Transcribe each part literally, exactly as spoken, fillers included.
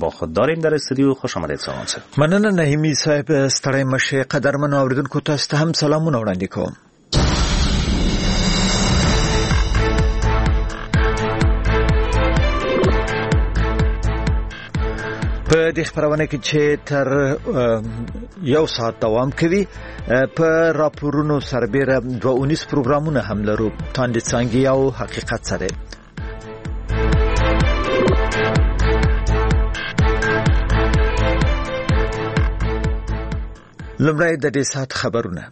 با خود داریم در استودیو. خوش آمدید سامان صاحب. مننه نهیمی صاحب. ستړی مشه. قدرمن اوریدونکو تاسو ته هم سلامونه وړاندې کوم. په دې خبرونه کې چې تر یو ساعت دوام کوي په راپورونو سربېره دوه اونیس پروګرامونه هم لرو. تاندې څنګه او حقیقت سره لمړی د دې ساعت خبرونه.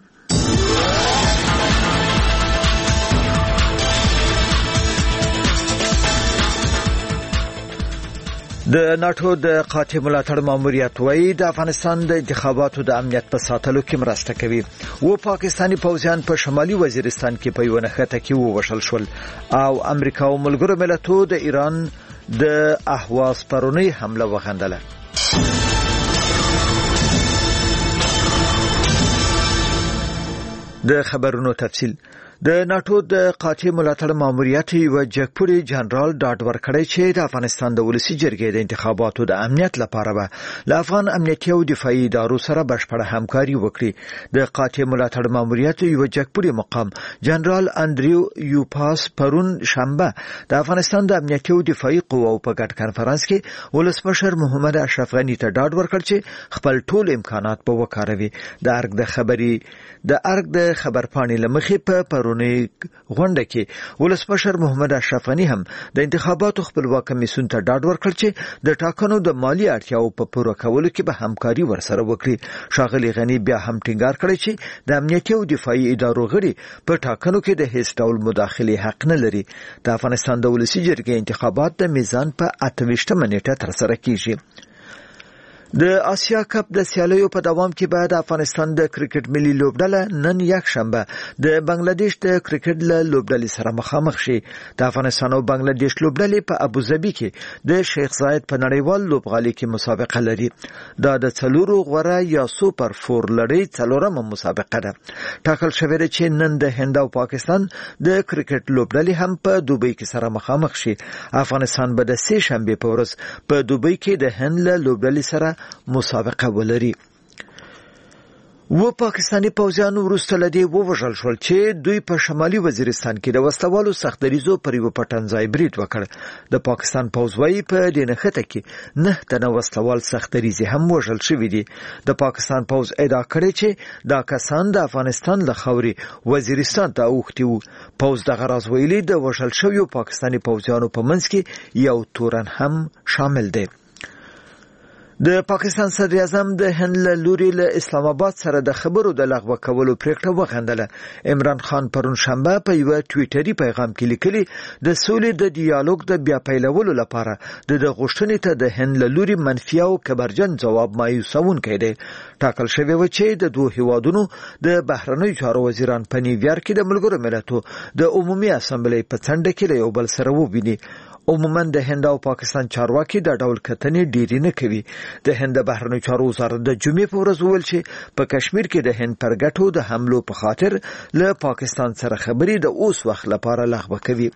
د ناتو د قاطع ملاتړ ماموریت وایي د افغانستان د انتخاباتو د امنیت په ساتلو کې مرسته کوي. و پاکستاني پوځیان په شمالي وزیرستان کې په یو نښته کې ووژل شول او امریکا او ملګرو ملتونو د ایران د اهواز پرونی حمله وغندله. د خبرونو تفصیل. د ناتو د قاطع ملاتړ ماموریت یو جګپوړي جنرال ډاډ ورکړی چې د افغانستان د ولسی جرګې د انتخاباتو د امنیت لپاره به له افغان امنیتي او دفاعي ادارو سره بشپړه همکاري وکړي. د قاطع ملاتړ ماموریت یو جګپوړي مقام جنرال اندریو یوپاس پرون شنبه د افغانستان د امنیتي او دفاعي قواو په ګډ کانفرنس کې ولسمشر محمد اشرف غنی ته ډاډ ورکړ چې خپل ټول امکانات په وکاروي. د ارګ د خبري د ارګ د خبرپاڼې لمخې په پرونی غونډه کې ولسمشر محمد اشرف غنی هم د انتخاباتو خپلواک کمیسیون ته ډاډ ورکړ چې د ټاکنو د مالی اړتیاو په پوره کولو کې به همکاري ورسره وکړي. ښاغلي غنی بیا هم ټینګار کړی چې د امنیتي او دفاعي ادارو غړي په ټاکنو کې د هیڅ ډول مداخله حق نه لري. د افغانستان د ولسی جرګې انتخابات د میزان په اته ویشتمه نیټه ترسره کیږي. د آسیا کپ د سیالیو په دوام کې بعد افغانستان د کرکټ ملي لوبډله نن یک شنبه د بنگلاديش د کرکټ لوبډلې سره مخامخ شي. د افغانستان او بنگلاديش لوبډلې په ابوظبي کې د شیخ زاید په نړیوال لوبغالي کې مسابقه لري. دا د څلورو غوره یا سوپر فور لړۍ څلورمه مسابقه ده. ټاکل شوی دی چې نن د هند او پاکستان د کرکټ لوبډلې هم په دوبۍ کې سره مخامخ شي. افغانستان به د سه شنبه په ورځ په دوبۍ کې د هند لوبډلې سره مسابقه ولري. و پاکستاني پوځیانو وروسته لدی ووژل شول چې دوی په شمالي وزیرستان کې د وسلوالو سختدریزو پر یو پټنځای برید وکړ. د پاکستان پوځ وايي په دې نښته کې نه تنه وسلوال سختدریزي هم وژل شوی دي. د پاکستان پوځ ادعا کړې چې دا کسان د افغانستان له خاورې وزیرستان ته اوښتي وو. پوځ دغه راز ویلي د وژل شویو پاکستاني پوځیانو په منځ کې یو تورن هم شامل دی. د پاکستان صدر اعظم د هند له لوري له اسلام آباد سره د خبرو د لغوه کولو پریکړه وغندله. عمران خان پرون شنبه په یو ټویټري پیغام کې لیکلي د سولې د ډیالوګ د بیا پیلولو لپاره د غوښتنې ته د هند له لوري منفي او کبرجن جواب مایوسونکی دی. ټاکل شوی و چې د دوه هیوادونو د بهرنیو چارو وزیران په نیویارک کې د ملګرو ملتونو د عمومي اسامبلې په څنډه کې له یو بل سره وویني. عموما د هند او پاکستان چارواکي د ډول کتنې ډیری نه کوي. د هند بهرنیو چارو وزارت د جمعې په ورځ ویل چې په کشمیر کې د هند پر ګټو د حملو په خاطر له پاکستان سره خبرې د اوس وخت لپاره لغوه کوي.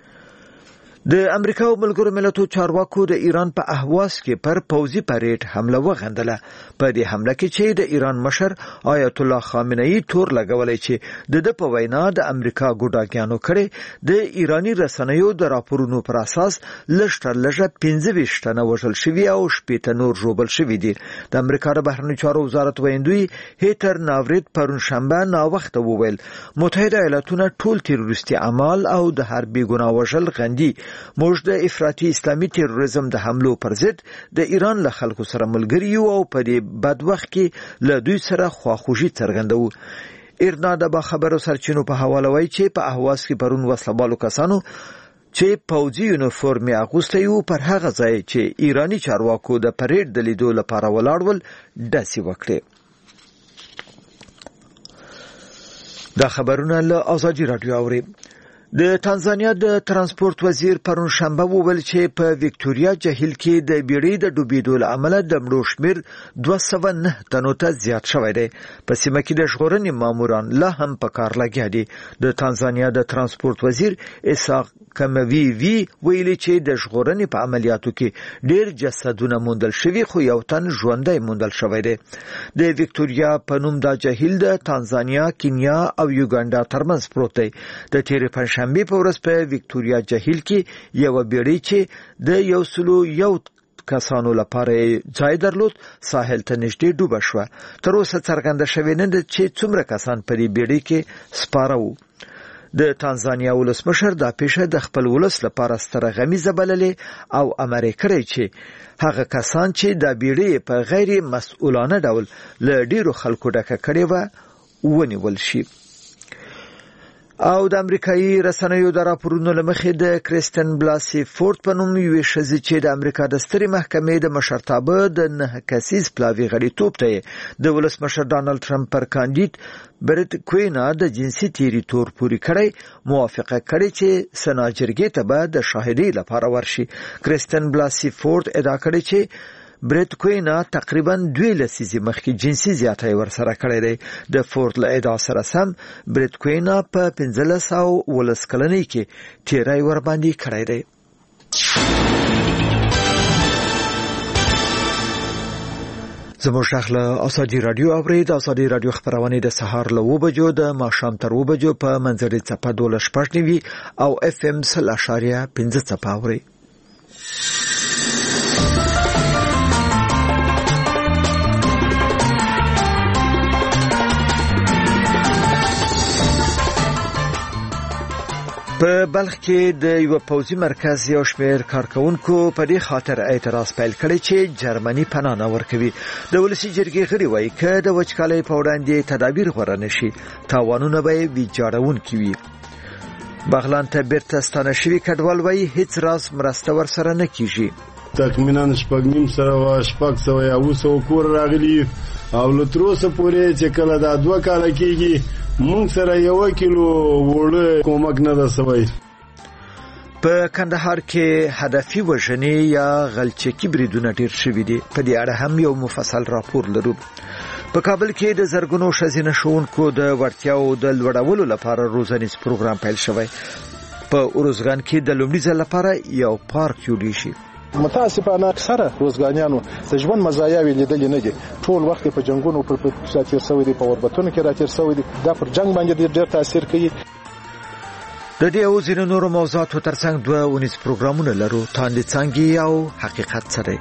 د امریکا او ملګرو ملتونو چارواکو د ایران په اهواز کې پر پوځي پریډ حمله وغندله. په دې حمله کې چې د ایران مشر آیت الله خامنه‌ای تور لګولای چې د د په وینا د امریکا ګوډاګیانو کړي د ایرانی رسنیو د راپورونو پر اساس لشتر لږه پنځه ویشت تنه وژل شوي او شپږ نور ژوبل شوي دي. د امریکا د بهرنیو چارو وزارت ویندوی هیتر ناورید پرون شنبه نا وخت وویل متحده ایالاتونه ټول تروریستي اعمال او د حربي ګناه وژل غندي. موږ د افراطي اسلامي تروریزم د حملو پر ضد د ایران له خلکو سره ملګری یو او په دې بد وخت کې له دوی سره خواخوږي څرګندوو. ایرنا د خبرو سرچینو په حواله وایي چې په اهواز کې پرون وسلوالو کسانو چې پوځي یونیفورم اغوستی یو پر هغه ځای چې ایرانی چارواکو د پریډ د لیدو لپاره ولاړول داسې وکړي. دا خبرونه له آزادي رادیو اوري. د تانزانیا د ترانسپورت وزیر پرون شنبه وویل چې په وکټوريا جهیل کې د بیړۍ د ډوبېدو له امله د مړو شمېر دوه سوه نه تنو ته زیات شوی دی. په سیمه کې د ژغورنې ماموران لا هم په کار لګیا دي. د تانزانیا د ترانسپورت وزیر اسحاق محکموي وی ویلي چې د ژغورنې په عملیاتو کې ډېر جسدونه موندل شوي خو یو تن ژوندی موندل شوی دی. د ویکټوریا په نوم دا جهیل د تانزانیا، کینیا او یوګانډا ترمنځ پروت دی. د تېرې پنجشنبې په ورځ په ویکټوریا جهیل کې یوه بیړۍ چې د یو سلو یو کسانو لپاره ځای درلود ساحل ته نږدې ډوبه شوه. تر اوسه څرګنده شوې نه ده چې څومره کسان په دې بیړۍ کې سپاره وو. د تانزانیا ولسمشر دا پیښه د خپل ولس لپاره ستره غمیزه بللې او امر کړی چې هغه کسان چې دا بیړۍ په غیر مسؤلانه ډول له ډیرو خلکو ډکه کړې وه ونیول شي. او د امریکایي رسنیو د راپورونو لمخې د کریستن بلاسي فورد په نوم یوې ښځې چې د امریکا د سترې محکمې د مشرتابه د نه کسیز پلاوي غړیتوب ته د ولسمشر ډانلډ ټرمپ پر کاندید برت کوینا د جنسي تیری تور پوری کړی موافقه کړې چې سنا جرګې ته به د شاهدۍ لپاره ورشي. کریستن بلاسي فورد ادعا کړې چې برت کوینا تقریبا دوی لسیزې مخکې جنسي زیاتی ورسره کړی دی. د فورد له ادعا سره سم برت کوینا په پنځلس سوه ولس کلنۍ کې تیری ورباندې کړی دی. زموږ شیخ له ازادي رادیو اورید. ازادي رادیو خبرونه د سهار له اوه بجو د ماښام تر اوه بجو په منځري څپه دولس شپږ نوي او اف ام سل اشاریه پنځه څپه اوري. په بلخ کې د یو پوځي مرکز یو شمېر کارکونکو په دې خاطر اعتراض پیل کړی چې جرمني پناه نه ورکوي. د ولسي جرګې غړي وایي که د وچکالۍ په وړاندې تدابیر غوره نشي تاوانونه به یې ویجاړونکي وي. بغلان ته بیرته ستانه شوي کډوال وایي هیڅ راز مرسته ورسره نه کیږي. تقریبا شپږ نیم سوه شپږ سوه یا اوه سوه کور راغلي او له تر اوسه پورې چې کله دا دوه کاله کېږي مونږ سره یو کیلو وړه کومک نه ده سوی. په کندهار کې هدفي وژنې یا غلچکي بریدونه ډیر شوي دي. په دې اړه هم یو مفصل راپور لرو. په کابل کې د زرګونو ښځینه ښوونکو د وړتیاو د لوړولو لپاره روزنیز پروګرام پیل شوی. په اروزګان کې د لومړي ځل لپاره یو پارک جوړ شي. متاسفانه اکثره روزګانیانو د ژوند مزایاوې لیدلې نه دي. ټول وخت په جنگونو پر تیر شوی دي، په اوربتونو کې راتیر شوی دي. دا پر جنگ باندې ډېر تاثیر کوي. د دې او ځینو نورو موضوعاتو ترڅنګ دوه اونیز پروګرامونه لرو. تاندې څانګې او حقیقت سره.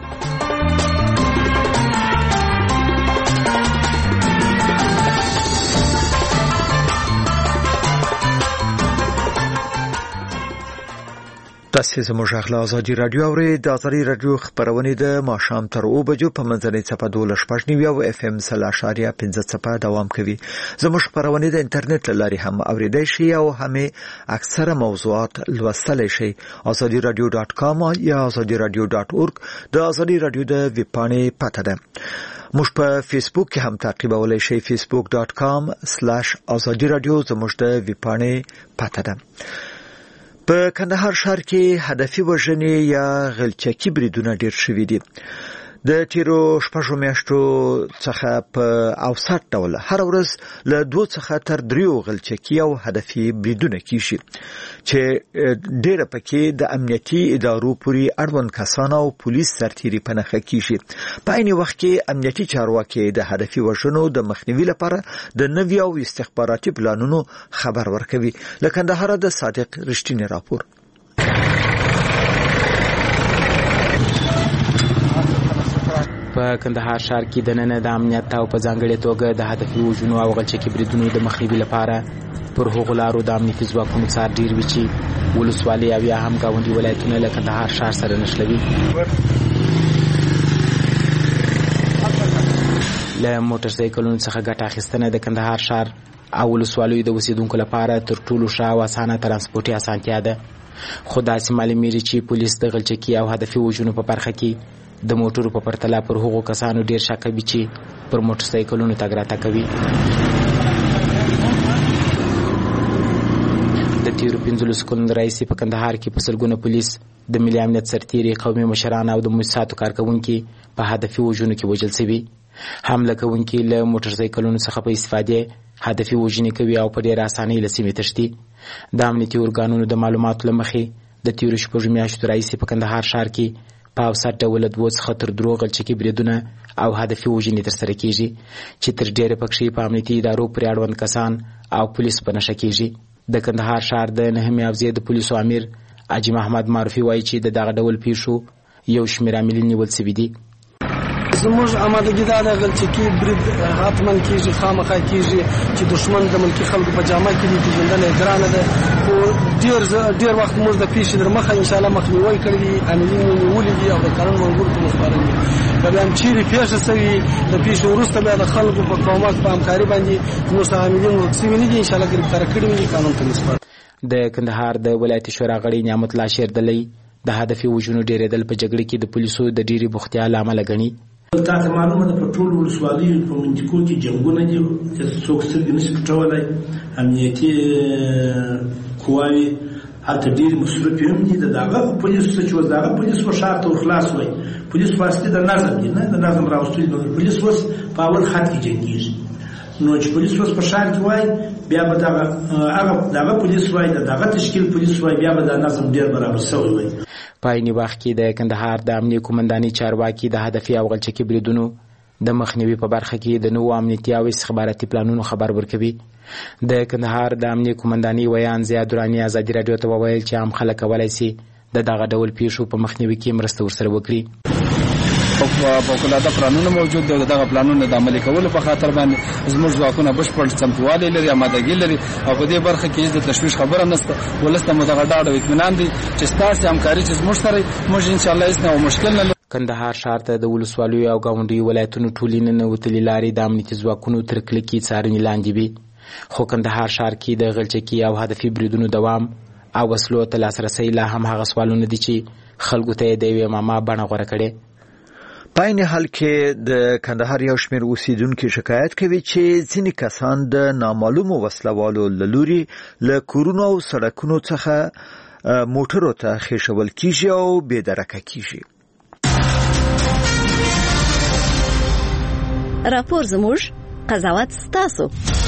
تاسو زموږ غلا ازادي رادیو اورئ. د ازادي رادیو خبرونه د ماښام تر اوه بجو په منځنۍ څپه دولس شپږ نوي او اف ام سل اشاریه پنځه څپه دوام کوي. زموږ خبرونه د انټرنیټ له لارې هم اوریدای شي او همې اکثره موضوعات لوستلی شي. ازادي رادیو ډاټ کام یا ازادي رادیو ډاټ اورګ د ازادي رادیو د ویب پاڼې پته ده. موږ په فیسبوک کې هم تعقیبولای شئ. فیسبوک ډاټ کام سلاش ازادي رادیو زموږ د ویب پاڼې پته ده. په کندهار ښار کې هدفي وژنې یا غلچکي بریدونه ډیر شوي دي. د تیرو شپږو میاشتو څخه په اوسط ډول هر ورځ له دوه څخه تر دریو غلچکي او هدفي بریدونه کیږي چې ډیره پکې د امنیتي ادارو پورې اړوند کسان او پولیس سرتیري په نښه کیږي. په عین وخت کې امنیتي چارواکي د هدفي وژنو د مخنیوي لپاره د نوي او استخباراتي پلانونو خبر ورکوي. له کندهار د صادق رښتینی راپور. په کندهار ښار کې د نن د امنیت او په ځانګړې توګه د هدفي وژنو او غلچکي بریدونو د مخنیوي لپاره پر هغو لارو د امنیتي ځواکونو څار ډیر وي چې ولسوالۍ او یا هم ګاونډي ولایتونه له کندهار ښار سره نښلوي. له موټر سایکلونو څخه ګټه اخیستنه د کندهار ښار او ولسوالیو د اوسیدونکو لپاره تر ټولو ښه او اسانه ترانسپورتي اسانتیا ده. خو داسې معلومیږي چې پولیس د غلچکي او هدفي وژنو په برخه کې د موټرو په پرتله پر هغو کسانو ډیر شک کوي چې پر موټر سایکلونو تګ راتګ کوي. د تیرو پنځلسو کلونو راهیسې په کندهار کې په سلګونه پولیس، د ملي امنیت سرتیري، قومي مشران او د موسساتو کارکوونکي په هدفي وژنو کې وژل شوي. حمله کوونکي له موټر سایکلونو څخه په استفادې هدفي وژنې کوي او په ډېره اسانۍ له سیمې تښتي. د امنیتي ارګانونو د معلوماتو له مخې د تیرو شپږو میاشتو راهیسې په کندهار ښار کې په اوسط ډول دوه څخه تر درو غلچکي بریدونه او هدفي وژنې ترسره کیږي چې تر ډېره پکښې په امنیتي ادارو پورې اړوند کسان او پولیس په نښه کیږي د کندهار ښار د نهمې حوزې د پولیسو امیر حاجي محمد معروفي وایي چې د دغه ډول پیښو یو شمېر عاملین نیول سوي دي. زموږ آمادګي دا ده غلچکي برید حتما کیږي، خامخا کیږي چې دشمن د ملکي خلکو په جامه کې دي، پېژندنه یې ګرانه ده. خو ډېر ډېر وخت موږ د پیښې در مخه انشاءالله مخنیوی کړی دي، عاملین یې نیولي دي او د قانون منګولو ته وسپارلي دي. که بیا هم چیرې پیښه سوي د پیښې وروسته بیا د خلکو په کومک په همکاري باندې زموږ څخه عاملین ورک سوي نه دي، انشاءالله ګرفتاره کړي وي، قانون ته وسپارل. د کندهار د ولایتي شورا غړی نعمت الله شیردلی د هدفي وژنو ډېرېدل په جګړه کې د پولیسو د ډېرې بوختیا له امله ګڼي. تاسو معلومه ده په ټولو ولسوالیو په منطقو کې جنګونه دي، څوک سترګې نشي پټولی. امنیتي قواوې هلته ډېرې مصرفې هم دي. د دغه پولیسو څه چې اوس د هغه پولیس به ښار ته ورخلاص وای، پولیس په اصلي د نظم دي، نه د نظم راوستلي نه. پولیس اوس په اول خط کې جنګېږي، نو چې پولیس اوس په ښار کې وای بیا به دغه هغه دغه پولیس وای د دغه تشکیل پولیس وای بیا به د نظم ډېر برابر سوی وای. په عیني وخت کې د کندهار د امنیه قومندانۍ چارواکي د هدفي او غلچکي بریدونو د مخنیوي په برخه کې د نوو امنیتي او استخباراتي پلانونو خبر ورکوي. د کندهار د امنیه قومندانۍ ویان ضیا دراني ازادي راډیو ته وویل چې عام خلک کولی سي د دغه ډول پیښو په مخنیوي کې مرسته ورسره وکړي. فوق‌العاده پلانونه موجود دي، دغه پلانونه د عملي کولو په خاطر باندې زموږ ځواکونه بشپړ چمتووالی لري، آمادګي لري او په دې برخه کې هیڅ د تشویش خبره نشته. ولس ته مو دغه ډاډ او اطمینان دی چې ستاسې همکاري چې زموږ سره موږ انشاءالله هیڅ نه مشکل نه لرو. کندهار ښار ته د ولسوالیو او ګاونډیو ولایتونو ټولې ننوتلې لارې د امنیتي ځواکونو تر کلکې څارنې لاندې وي، خو کندهار ښار کې د غلچکي او هدفي بریدونو دوام او وسلو ته لاسرسی لا هم هغه سوالونه دي چې خلکو ته یې د یوې معما بڼه غوره کړې. په عین حال کې د کندهار یو شمېر اوسیدونکو شکایت کوي چې ځینې کسان د نامعلومو وسلوالو له لوري له کورونو او سړکونو څخه موټرو ته خېښول کیږي او بې درکه کیږي. راپور زموږ، قضاوت ستاسو.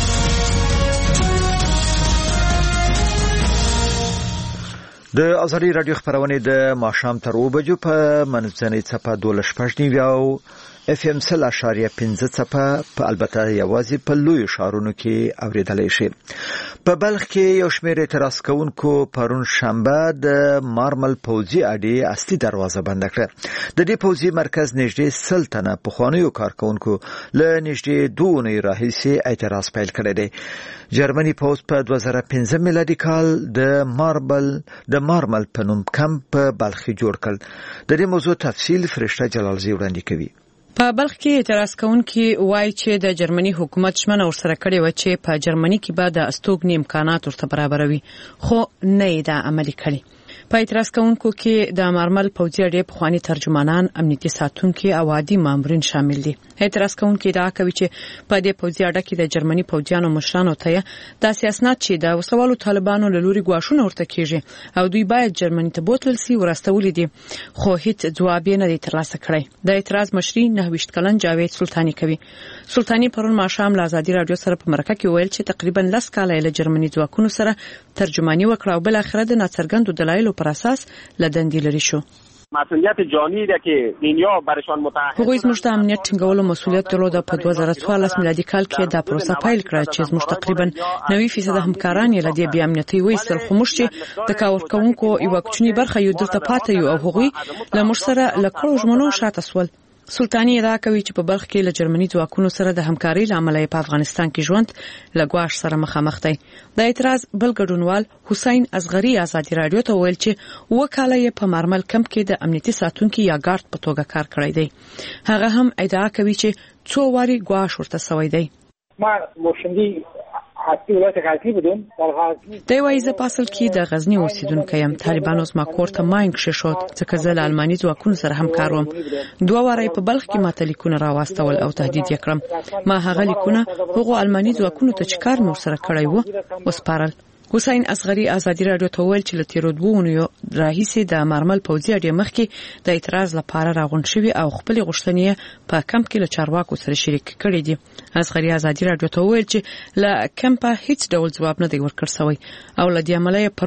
د ازادي رادیو خبرونه د ماښام تر اوه بجو په منځنۍ څپه دولس شپږ نیوي او اف ام سل اشاریه پنځه څپه په البته یوازې په لوی ښارونو کې اوریدلای شي. په بلخ کې یو شمېر اعتراض کوونکو پرون شنبه د مارمل پوځي اډې اصلي دروازه بند کړه. د دې پوځي مرکز نږدې سل تنه پخوانیو کارکونکو له نږدې دوه اونۍ راهیسې اعتراض پیل کړی دی. جرمني پوځ په دوه زره پنځه میلادي کال د ماربل د مارمل په نوم کمپ په بلخ کې جوړ کړ. د دې موضوع تفصیل فرشته جلالزی وړاندې کوي. په بلخ کې اعتراض کوونکي وایي چې د جرمني حکومت ژمنه ورسره کړې وه چې په جرمني کې به د استوګنې امکانات ورته برابروي، خو نه یې دا عملي کړي. په اعتراض کوونکو کې د مارمل پوځي اډې پخواني ترجمانان، امنیتي ساتونکي او عادي مامورین شامل دي. اعتراض کوونکي ادعا کوي چې په دې پوځي اډه کې د جرمني پوځیانو مشرانو ته داسې اسناد چې د وسوالو طالبانو له لوري ګواښونه ورته کیږي او دوی باید جرمني ته بوتلل سي ورستولي دي، خو هیڅ ځواب یې نه دی ترلاسه کړی. د اعتراض مشري نهه ویشت کلن جاوید سلطاني کوي. سلطاني پرون ماښام له ازادي راډیو سره په مرکه کې ویل چې تقریبا لس کاله له جرمني ځواکونو سره ترجماني وکړه او بل اخره د ناڅرګندو دلایلو پر اساس لدندې لري شو. مسئولیت جانی ده که دنیا برشان متحد. هغوی زموږ د امنیت ټینګولو مسؤلیت درلود. په دوه زره څوارلس میلادي کال کې دا پروسه پیل کړه چې زموږ تقریبا نوي فیصد همکاران یې له دې بې امنیتۍ وایستل، خو موږ چې د کار کوونکو یوه کوچنۍ برخه یو دلته پاتې یو او هغوی له موږ سره له کړو ژمنو شاته سول. سلطاني ادعا کوي چې په بلخ کې له جرمني ځواکونو سره د همکارۍ له امله په افغانستان کې ژوند له ګواښ سره مخامخ دی. د اعتراض بل ګډونوال حسین اصغري ازادي راډیو ته ویل چې اوه کاله یې په مارمل کمپ کې د امنیتي ساتونکي یا ګارد په توګه کار کړی دی. هغه هم ادعا کوي چې څو واري ګواښ ورته سوی دی. ما موشندی حتی ولایت غزنی بودم. در غزنی دی وایي زه په اصل کې د غزني اوسیدونکی یم. طالبانو زما کور ته ماین کښېښود ځکه زه له الماني ځواکونو سره همکار وم. دوه واره په بلخ کې ماته لیکونه راواستول او تهدید یې کړم. ما هغه لیکونه هغو الماني ځواکونو ته چې کار مې ورسره کړی و وسپارل. حسین اصغري ازادي راډیو ته ویل چې له تیرو دوه اونیو راهیسې د مارمل پوځي اډې مخکې د اعتراض لپاره راغونډ شوي او خپلې غوښتنې په کمپ کې له چارواکو سره شریک کړي دي. اصغري ازادي راډیو ته ویل چې له کمپه هیڅ ډول ځواب نه دی ورکړ شوی او له دې امله یې پرون د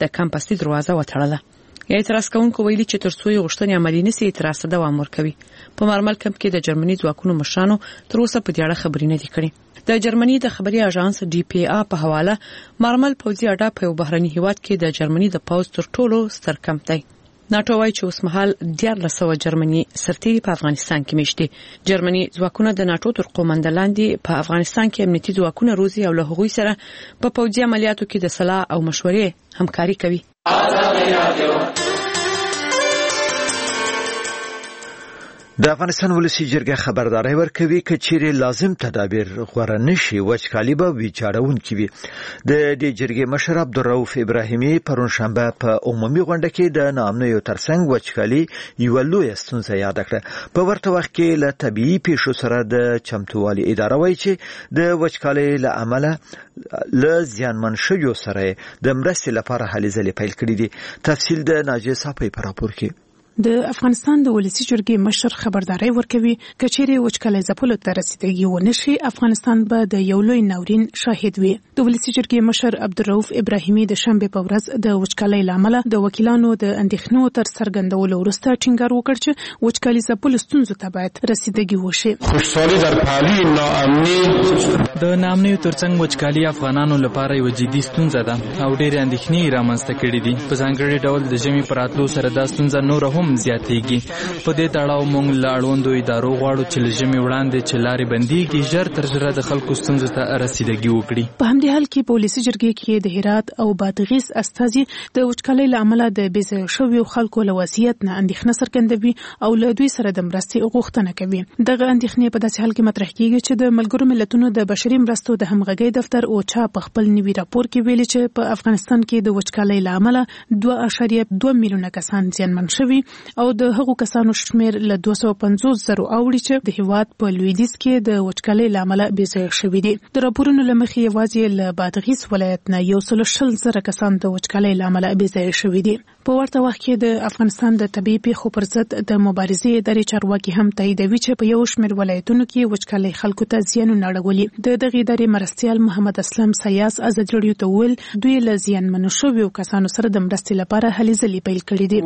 د کمپاستي دروازه وتړله. اعتراض کوونکو ویلي چې تر څو یې غوښتنې عملي نشي اعتراض ته دوام ورکوي. په مارمل کمپ کې د جرمني ځواکونو مشرانو تر اوسه په دې اړه خبرې نه دي کړې. د جرمني د خبري اژانس ډي پی ا په حواله مارمل پوځي اډه په یو بهرني هیواد کې د جرمني د پوځ تر ټولو ستر کمپ دی. ناتو وايي چې اوس مهال دیارلس سوه جرمني سرتیري په افغانستان کې میشتي. جرمني ځواکونه د ناتو تر قومنده لاندې په افغانستان کې امنیتي ځواکونه روزي او له هغوی سره په پوځي عملیاتو کې د صلاح او مشورې همکاري کوي. د افغانستان ولسی جرګه خبرداري ورکوي چې چیرې لازم تدابیر غوړه نشي وچکالي به ویجاړونکي وي. د دې جرګې مشر عبدالرؤف ابراهیمي پرون شنبه په عمومي غونډه کې د ناامنیو ترڅنګ وچکالي یو لوی ستونزه یاد کړه. په ورته وخت کې له طبيعي پیښو سره د چمتووالي اداره وایي چې د وچکالي له عمله له زیانمن شویو سره د مرستې لپاره هلې ځلې پیل کړې دي. تفصیل د ناجیه صافی په راپور کې. د افغانستان د ولسی جرګې مشر خبرداري ورکوي کچېره وچکالي ځپلو ته رسیدګي ونشي افغانستان به د یو لوی ناورین شاهد وي. د ولسی جرګې مشر عبدالرؤف ابراهیمي د شنبه په ورځ د وچکالي لامل د وکیلانو د اندېښنو تر څرګندولو وروسته ټینګار وکړ چې وچکالي ځپلو ستونزو ته باید رسیدګي وشي. خوشحالي در پهلوی ناامني د ناامنیو ترڅنګ وچکالي افغانانو لپاره یو جدي ستونزه ده او ډېر اندېښنې رامنځته کړې دي. په ځانګړي ډول د ژمي پر راتلو سره دا ستونزه نور هم زیاتېږي. په دې تړاو موږ له اړوندو ادارو غواړو چې له ژمي وړاندې چې لارې بندېږي ژر تر ژره د خلکو ستونزو ته رسیدګي وکړي. په همدې حال کې په ولسي جرګې کې د هرات او بادغیس استازي د وچکالۍ له امله د بې ځایه شویو خلکو له وضعیت نه اندېښنه څرګندوي او له دوی سره د مرستې غوښتنه کوي. دغه اندېښنې په داسې حال کې مطرح کیږي چې د ملګرو ملتونو د بشري مرستو د همغږۍ دفتر اوچا په خپل نوي راپور کې ویلي چې په افغانستان کې د وچکالۍ له امله دوه اعشاریه دوه میلیونه کسان زیانمن شوي او د هغو کسانو شمیر له دوه سوه پنځوس زرو اوړي چې د هیواد په لویدیځ کې د وچکالۍ له امله بې ځایه شوي دي. د راپورونو له مخې یوازې له بادغیس ولایت نه یو سل شل زره کسان د وچکالۍ له امله بې ځایه شوي دي. په ورته وخت کې د افغانستان د طبيعي پیښو پر ضد د مبارزې ادارې چارواکي هم تاییدوي چې په یو شمېر ولایتونو کې وچکالۍ خلکو ته زیانونه اړولي. د دغې ادارې مرستیال محمد اسلم سیاس ازادي راډیو ته وویل دوی له زیانمنو شویو کسانو سره د مرستې لپاره هلې ځلې پیل کړي دي.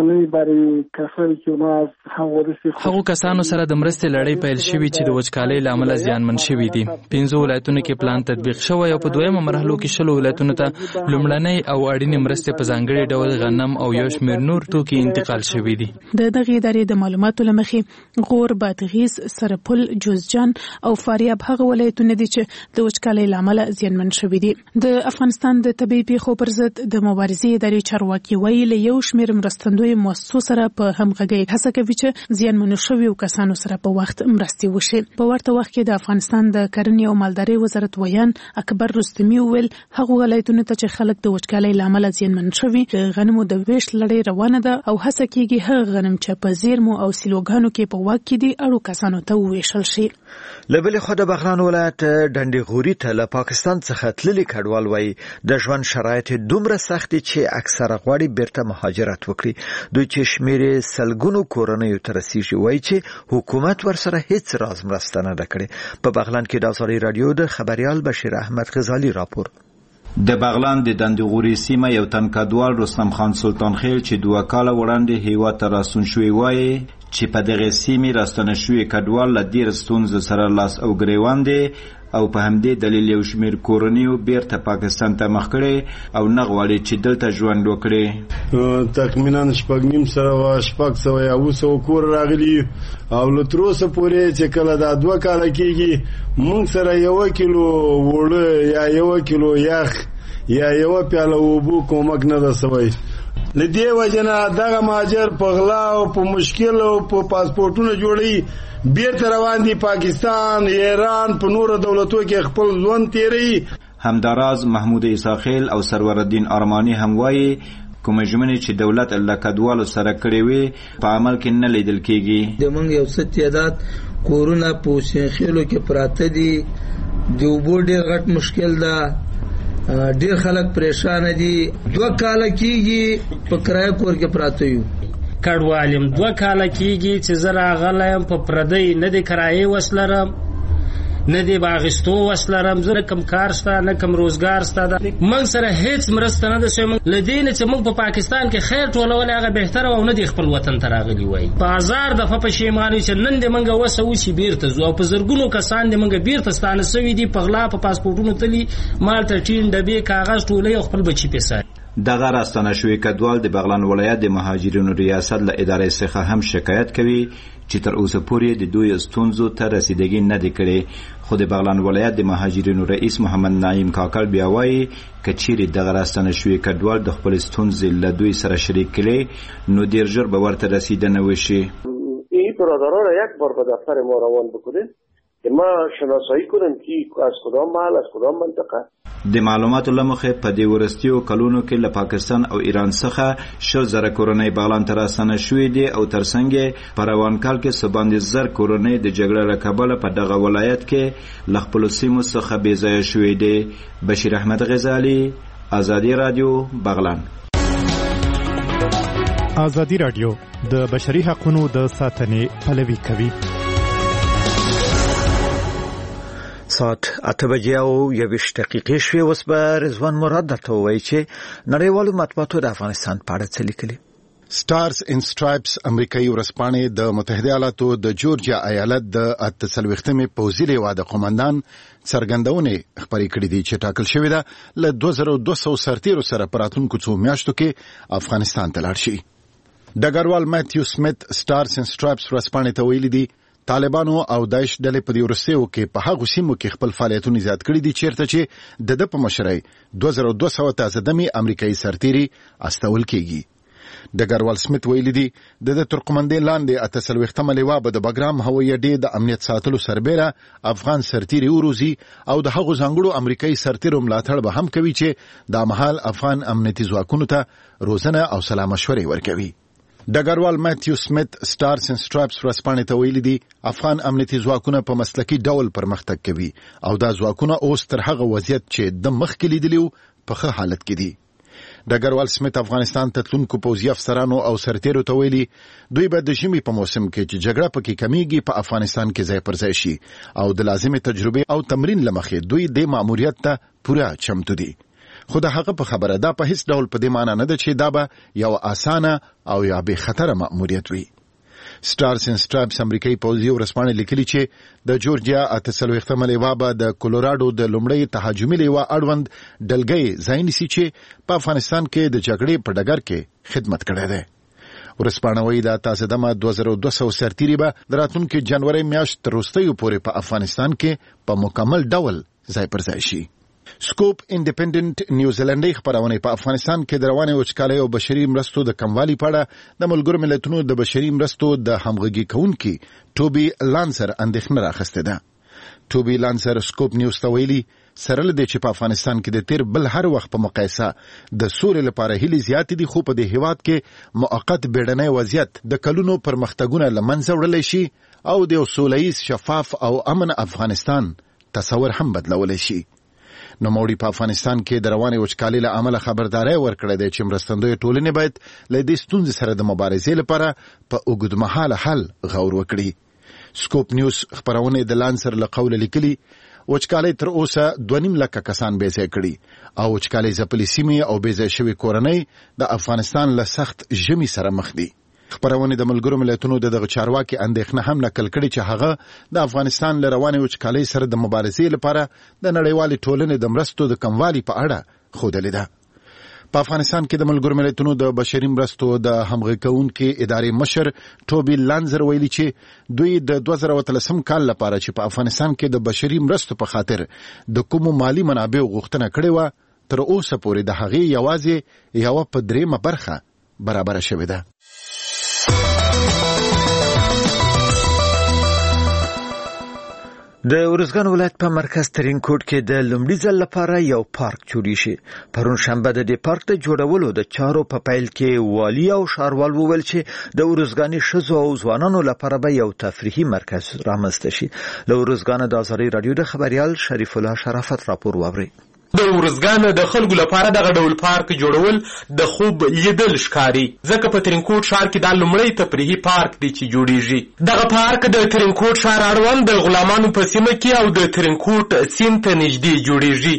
هغو کسانو سره د مرستې لړۍ پیل شوې چې د وچکالۍ له امله زیانمن شوي دي. پنځو ولایتونو کې پلان تطبیق شوی او په دویمه مرحله کې شلو ولایتونو ته لومړنۍ او اړینې مرستې په ځانګړي ډول غنم او یو شمېر نور توکي انتقال شوي دي. د دغې ادارې د معلوماتو له مخې غور، بادغیس، سرپل، جوزجان او فاریاب هغه ولایتونه دي چې د وچکالۍ له امله زیانمن شوي دي. د افغانستان د طبيعي پیښو پر ضد د مبارزې ادارې چارواکي وایي له یو شمېر مرستندویو مؤسسو سره په همغږۍ هڅه کوي چې زیانمنو شویو کسانو سره په وخت مرستې وشي. په ورته وخت کې د افغانستان د کرنې او مالدارۍ وزارت ویان اکبر رستمي وویل هغه ولایتونه ته چې خلک د وچکالۍ له امله زیانمن شوي د غنمو د ویش لړۍ روانه ده او هڅه کیږي هغه غنم چې په زیرمو او سیلوګانو کې په واک کې دي اړو کسانو ته وویشل شي. له بلې خوا د بغلان ولایت ډنډې غوري ته له پاکستان څخه تللي کډوال وایي د ژوند شرایط دومره سخت دي چې اکثره غواړي بیرته مهاجرت وکړي. دوی چې شمېر سلګونو کورنیو ته رسیږي وایي چې حکومت ورسره هیڅ راز مرسته نه ده کړې. په بغلان کې د ازادي راډیو د خبريال بشیر احمد غزالی راپور. د بغلان د دندغوري سیمه یو تن کډوال رستم خان سلطان خیل چې دوه کاله وړاندې هیواد ته راستون شوی وایي چې په دغه سیمه راستنه شوی کډوال له ډیر ستونزو سره لاس او ګریوان دي او په همدې دلیل یو شمېر کورنیو بیرته پاکستان ته مخ کړي او نه غواړي چې دلته ژوند وکړي. تقریبا شپږ نیم سوه شپږ سوه یا اووه سوه کور راغلي او له تر اوسه پورې چې کله دا دوه کاله کېږي موږ سره یوه کیلو اوړه یا یوه کیلو یخ یا یوه پیاله اوبو کومک نه ده سوی. له دې وجې نه دغه مهاجر په غلا او په مشکل او په پاسپورټونه جوړوي بیرته روان دي پاکستان، ایران، په نورو دولتو کې خپل ژوند تیروي. همداراز محمود عیساخیل او سرور الدین ارمانی هم وایي کومه ژمنې چې دولت له کډوالو سره کړې وي په عمل کې نه لیدل کېږي. د موږ یو څه تعداد کورونه په حسینخیلو کې پراته دي، د اوبو ډېر غټ مشکل ده، ډېر خلک پریشان دي. دوه کاله کېږي په کرایه کور کې پراته یو. کډوالیم دوه کاله کېږي چې زه راغلی یم په پردی نه د کرایې وس لرم نه دی باغستو وسله رمز نه کم کار ستا نه کم روزګار ستا ده موږ سره هیڅ مرسته نه ده شوی لدین چې موږ په پاکستان کې خیر ټولول هغه بهتره او نه دی خپل وطن ته راغلی وای په هزار دفعه پښیمانه چې نن دې موږ وسو چې بیرته زو او په زرګونو کسان دې موږ بیرته ستانه سوي دي په غلا په پاسپورتونو تلی مال ته ټین ډبې کاغذ ټولې خپل بچی پیسه دغه راستانه شوی کډوال د بغلان ولایت د مهاجرینو ریاست له ادارې څخه هم شکایت کوي چې تر اوسه پورې د دوی ستونزو ته رسیدګي نه دی کړې خو د بغلان ولایت د مهاجرینو رئیس محمد نعیم کاکل بیا وایي که چیرې دغه راستانه شوی کډوال د خپل ستونزې له دوی سره شریک کړي نو ډیر ژر به ورته رسیدنه وشي. این برادران را یک بار به دفتر ما روان بکنید که ما شناسایی کنیم که از کدام محل از کدام منطقه. د معلوماتو لمخه په دې ورستیو کلونو کې له پاکستان او ایران څخه شل زره کورنۍ بغلان ته راستنه شوې دي او ترڅنګ په روان کال کې څه باندې زر کورنۍ د جګړې له کبله په دغه ولایت کې له خپلو سیمو څخه بې ځایه شوې دي. بشیر احمد غزالی، ازادي رادیو، بغلان. ازادي رادیو د بشري حقوقو د ساتنې پلوي کوي. ساعت اته بجې او یویشت دقیقې شوې. اوس به رضوان مراد درته ووایي چې نړیوالو مطبوعاتو د افغانستان په اړه څه لیکلي. سټارز ان سټرایپس امریکایي ورځپاڼې د متحده ایالاتو د جورجیا ایالت د اته څلوېښتمې پوځي لوا د قومندان څرګندونې خبرې کړې دي چې ټاکل شوې ده له دوه زره دوه سوه سرتیرو سره په راتلونکو څو میاشتو کې افغانستان ته لاړ شي. ډګروال ماتیو سمیت سټارز ان سټرایپس ورځپاڼې ته ویلي دي طالبانو او داعش ډلې په دې ورستیو کې په هغو سیمو کې خپل فعالیتونه زیات کړي دي چیرته چې د د په مشرۍ دوه زره دوه سوه تازه دمي امریکایي سرتیري استول کېږي. ډګروال سمیت ویلي دي د د ترکمندې لاندې اته څلوېښتمه لوا به د بګرام هوایي اډې د امنیت ساتلو سربیره افغان سرتیري وروزي او د هغو ځانګړو امریکایي سرتیرو ملاتړ به هم کوي چې دا مهال افغان امنیتي ځواکونو ته روزنه او سلا مشورې ورکوي. ډګروال ماتیو سمیت سټارز ان سټرایپس ورځپاڼې ته ویلي دي افغان امنیتي ځواکونه په مسلکي ډول پرمختګ کوي او دا ځواکونه اوس تر هغه وضعیت چې د مخکې لیدلي وو په ښه حالت کې دي. ډګروال سمیت افغانستان ته تلونکو پوځي افسرانو او سرتیرو ته ویلي دوی به د ژمي په موسم کې چې جګړه پکې کمیږي په افغانستان کې ځای پر ځای شي او د لازمې تجربې او تمرین له مخې دوی د مأموریت ته پوره چمتو دي. خو د هغه په خبره دا په هیڅ ډول په دې معنی نه ده چې دا به یو اسانه او یا بې خطره مأموریت وي. سټارز ان سټرایپس امریکایي پوځي ورځپاڼې لیکلي چې د جورجیا اته څلوېښتمه لوا به د کولوراډو د لومړۍ تهاجمي لوا اړوند ډلګۍ ځای نیسي چې په افغانستان کې د جګړې په ډګر کې خدمت کړی دی. ورځپاڼه وایي دا تازه دمه دوه زره دوه سوه سرتیري به د راتلونکي جنوري میاشت تر وروستیو پورې په افغانستان کې په مکمل ډول ځای پر ځای شي. سکوپ انډیپندنت نیوزیلندي خبرونه په افغانستان کې د رواني وچکالۍ او بشري مرستو د کموالي په اړه د ملګرو ملتونو د بشري مرستو د همغږي کوونکي ټوبي لانسر اندېښنه راخسته ده. ټوبي لانسر سکوپ نیوز ته ویلي سره له دې چې په افغانستان کې د تیر بل هر وخت په مقایسه د سولې لپاره هلي زیات دي خو په دې هیواد کې موقت بیړنی وضعیت د کلونو پرمختګونه لمنځه وړلی شي او د سولهییز شفاف او امن افغانستان تصور هم بدلولی شي. نو موړي په افغانستان کې د رواني وچکالۍ له امله خبرداري ورکړې ده چې مرستندوی ټولنې باید له دې ستونزې سره د مبارزې لپاره په اوږدمهاله حل غور وکړي. سکوپ نیوز خبرونه د لانسر له قوله لیکلي وچکالۍ تر اوسه دوه نیم لکه کسان بې ځای کړي او وچکالۍ ځپلې سیمې او بې ځای شوې کورنۍ د افغانستان له سخت ژمي سره مخ دي. خبرونه د ملګرو ملتونو د دغه چارواکي اندېښنه هم نقل کړي چې هغه د افغانستان له رواني وچکالۍ سره د مبارزې لپاره د نړیوالې ټولنې د مرستو د کموالي په اړه ښودلې ده. په افغانستان کې د ملګرو ملتونو د بشري مرستو د همغږي کوونکي ادارې مشر ټوبي لانزر ویلي چې دوی د دوه زره اتلسم کال لپاره چې په افغانستان کې د بشري مرستو په خاطر د کومو مالی منابعو غوښتنه کړې وه تر اوسه پورې د هغې یوازې یوه په درېیمه برخه برابره شوې ده. د ارزګان ولایت په مرکز ترینکوټ کې د لومړي ځل لپاره یو پارک جوړ شي. پرون شنبه د دې پارک د جوړولو د چارو په پیل کې والی او شاروال وویل چې د ارزګاني ښځو او ځوانانو لپاره به یو تفریحي مرکز رامنځته شي. له ارزګان د ازادي رادیو د خبريال شریف الله شرافت راپور واوري. د ورزګان د خلکو لپاره دغه ډول پارک جوړول د خوب لیدل ښکاري، ځکه په ترینکوټ ښار کې دا لومړی تفریحي پارک دی چې جوړیږي. دغه پارک د ترینکوټ ښار اړوند د غلامانو په سیمه کې او د ترینکوټ سیند ته نږدې جوړیږي.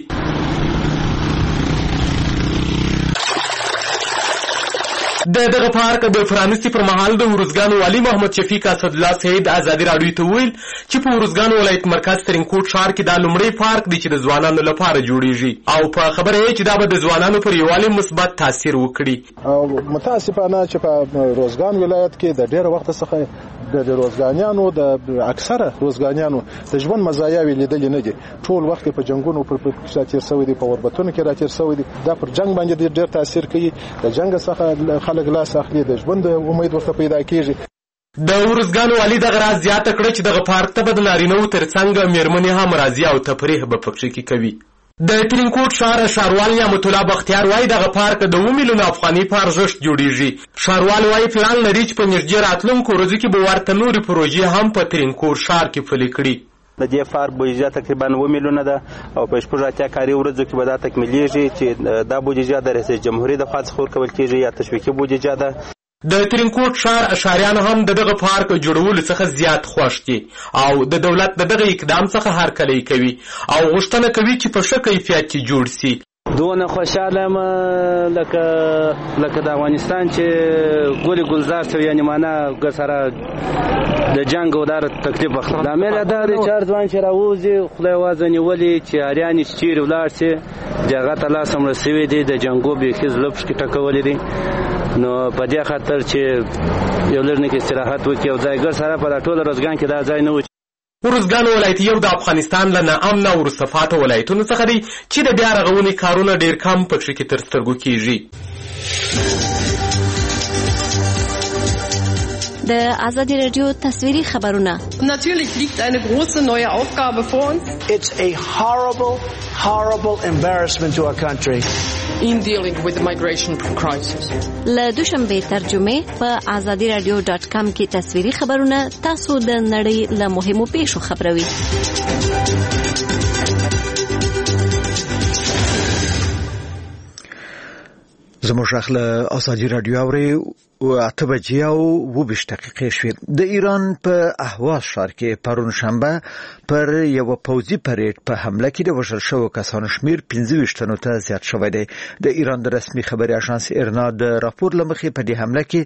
د دغه پارک د پرانستي پر مهال د ورزګان والي محمد شفیق اسدالله سید ازادي راډیو ته وویل چې په ورزګان ولایت مرکز ترینکوټ ښار کې دا لومړی پارک دی چې د ځوانانو لپاره جوړیږي او په خبره یې چې دا به د ځوانانو پر یووالي مثبت تاثیر وکړي. متاسفانه چې په روزګان ولایت کې د ډېر وخت څخه د روزګانیانو د اکثره روزګانیانو د ژوند مزایاوې لیدلې نه دي. ټول وخت په جنگونو پر تیر شوی دي، په اوربتونو کې راتیر شوی دي. دا پر جنگ باندې ډېر تاثیر کوي. د جنگ څخه خلک لاس اخلي، د ژوند امید ورته پیدا کیږي. د ورزګان والي دغه راز زیاته کړه چې دغه پارک ته به د نارینه‌و ترڅنګ میرمنې هم راځي او تفریح به پکښې کې کوي. د ترینکوټ ښار ښاروال نعمت الله بختیار وایي دغه پارک د اووه میلیونه افغانۍ په ارزښت جوړیږي. ښاروال وایي پلان لري چې په نږدې راتلونکو ورځو کې به ورته نورې پروژې هم په ترینکوټ ښار کې پلي کړي. د دې پارک بودیجه تقریبا اووه میلیونه ده او په شپږ اتیا کاري ورځو کې به دا تکمیلیږي چې دا بودیجه د رئیس جمهوریت د خوا څخه ورکول کېږي یا تشویقي بودیجه ده. د ترینکوټ ښار ښاریانو هم د دغه پارک جوړولو څخه زیات خوښ دي او د دولت د دغه اقدام څخه هرکلی کوي او غوښتنه کوي چې په ښه کیفیت کې جوړ سي. دونه خوشاله یم لکه لکه د افغانستان چې ګل ګلزار شوی، یعنې معنا سره د جنګ او دار تکلیف وخت دا مې دا د چار ځوان چې راوځي خدای وازه نیولې چې اریان چیرې ولاړ شي جګه ته لاس هم رسوي دي د جنګو بیخي زلفش کې ټکولې دي. نو په دې خاطر چې یو لرنه کې استراحت وکړي او ځایګر سره په ټول روزګان کې دا ځای نه و. ورزګان ولایت یو د افغانستان له ناامنه او وروسته ولایتونو څخه دی چې د بیا رغونې کارونه ډېر کم پکښې کې تر سترګو کېږي. د ازادي راډیو تصویري خبرونه. Natürlich liegt eine große neue Aufgabe vor uns. It's a horrible, horrible embarrassment to our country. In dealing with the migration crisis. له دوشنبه ترجمه په ازادي راډیو ډاټ کام کې تصویري خبرونه تاسو د نړۍ له مهمو پیښو خبروي. زموږ اخله ازادي راډیو اوري او اته بجې او اووه ویشت دقیقې شوې. د ایران په اهواز ښار کې پرون شنبه پر یو پوځي پریډ په حمله کې د وژل شوو کسانو شمیر پنځه ویشت تنو ته زیات شوی دی. د ایران د رسمي خبري اژانس ایرنا د راپور له مخې په دې حمله کې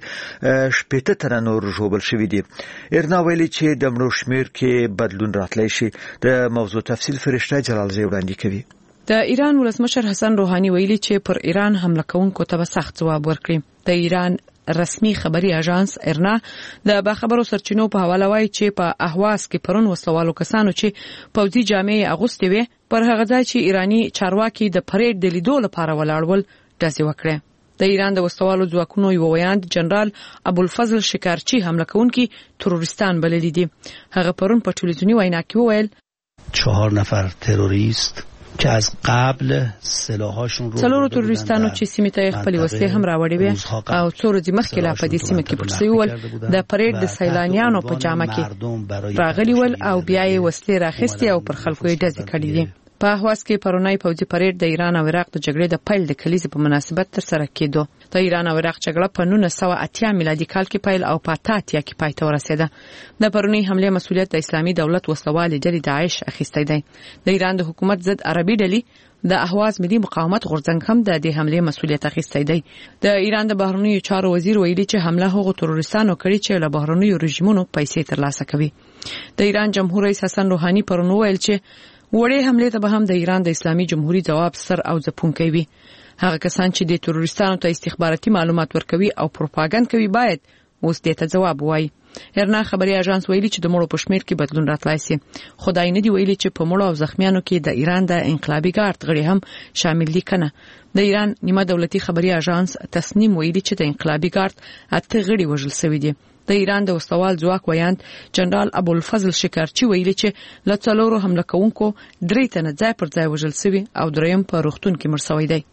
شپېته تنه نور ژوبل شوي دي. ایرنا ویلي چې د مړو شمیر کې بدلون راتلی شي. د موضوع تفصیل فرشته جلالزی وړاندې کوي. د ایران ولسمشر حسن روحاني ویلي چې پر ایران حمله کوونکو ته به سخت ځواب ورکړي. د ایران رسمي خبري اژانس ایرنا د باخبرو سرچینو په حواله وایي چې په اهواز کې پرون وسوالو کسانو چې پوځي جامې اغوستې وي پر هغه ځای چې ایرانی چارواکي د پریډ د لیدو لپاره ولاړول ډزې وکړه. د ایران د وسوالو ځواکونو یو ویاند جنرال ابوالفضل شکارچی حمله کوونکي تروریستان بللي دي. هغه پرون په ټلویزیونی وینا کې وویل چهار نفر تروریست که از قبل سلاحاشون رو څلورو تروریستانو چې سیمې ته خپل وسلې هم راوړې وې او څو ورځې مخکې لا په دې سیمه کې پټ شوي ول د پریډ د سیلانیانو په جامه کې راغلي ول او بیا یې وسلې راخستې او پر خلکو یې ډزې کړې دي. په اهواز کې پرونی پوځي پریډ د ایران او عراق د جګړې د پیل د کلیزې په مناسبت تر سره کېدو. د ایران او عراق جګړه په نولس سوه اتیا میلادي کال کې پیل او په اته اتیا کې پای ته ورسېده. د پرونی حمله مسؤلیت د اسلامي دولت وسوالې ډلې داعش اخیستی دی. د ایران د حکومت ضد عربي ډلې د اهواز ملي مقاومت غورځنګ هم د دې حمله مسؤلیت اخیستی دی. د ایران د بهرنیو چارو وزیر ویلي چې حمله هغو تروریستانو کړې چې له بهرنیو رژیمونو پیسې ترلاسه کوي. د ایران جمهور رئیس حسن روحاني پرون ویل چې وړې حمله ته به هم د ایران د اسلامي جمهوریت جواب سر او ځپونکی وي. هغه کسان چې د تروریستانو ته استخباراتي معلومات ورکوي او پروپاګاندا کوي باید اوس دې ته ځواب وایي. ایرنا خبري اژانس ویلي چې د مړو په شمیر کې بدلون راتلای شي. خدای نه دی ویلي چې په مړو او زخمیانو کې د ایران د انقلابي ګارد غړي هم شامل دي کنه. د ایران نیمه دولتي خبري اژانس تسنیم ویلي چې د انقلابي ګارد اته غړي وژل شوي دي. د ایران د وسوال ځواک ویاند جنرال ابوالفضل شکارچی ویلي چې له څلورو حمله کوونکو درې تنه ځای پر ځای وژل شوي او دریم په روغتون کې مړ شوی دی.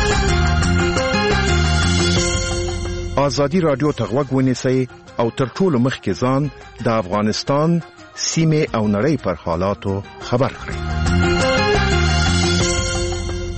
ازادي راډیو ته غوږ ونیسئ او تر ټولو مخکې ځان د افغانستان سیمه او نړۍ پر حالاتو خبر کړئ.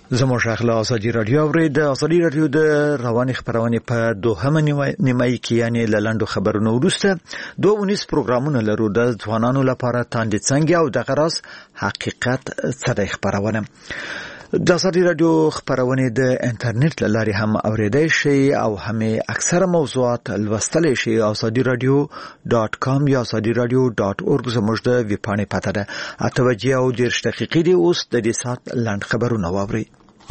زموږ اخلا ازادي رادیو اوري د ازادي رادیو د رواني خبرونه په دوهمه نیمایي کې یعنی لاندو خبرونه ورسته دوه ونیس پروګرامونه لرو د ځوانانو لپاره تاندې څنګه او د غراس حقیقت څه خبرونه د ازادي رادیو خبرونه د انټرنیټ لاري هم اوریدای شي او هم اکثره موضوعات لوستل شي ازادي رادیو ډاټ کام یا ازادي رادیو ډاټ اورګ زموږ د ویبپاڼې پته ده اتوجه او دیرش دقیقې دی اوس د دې سات لاند خبرونه واوري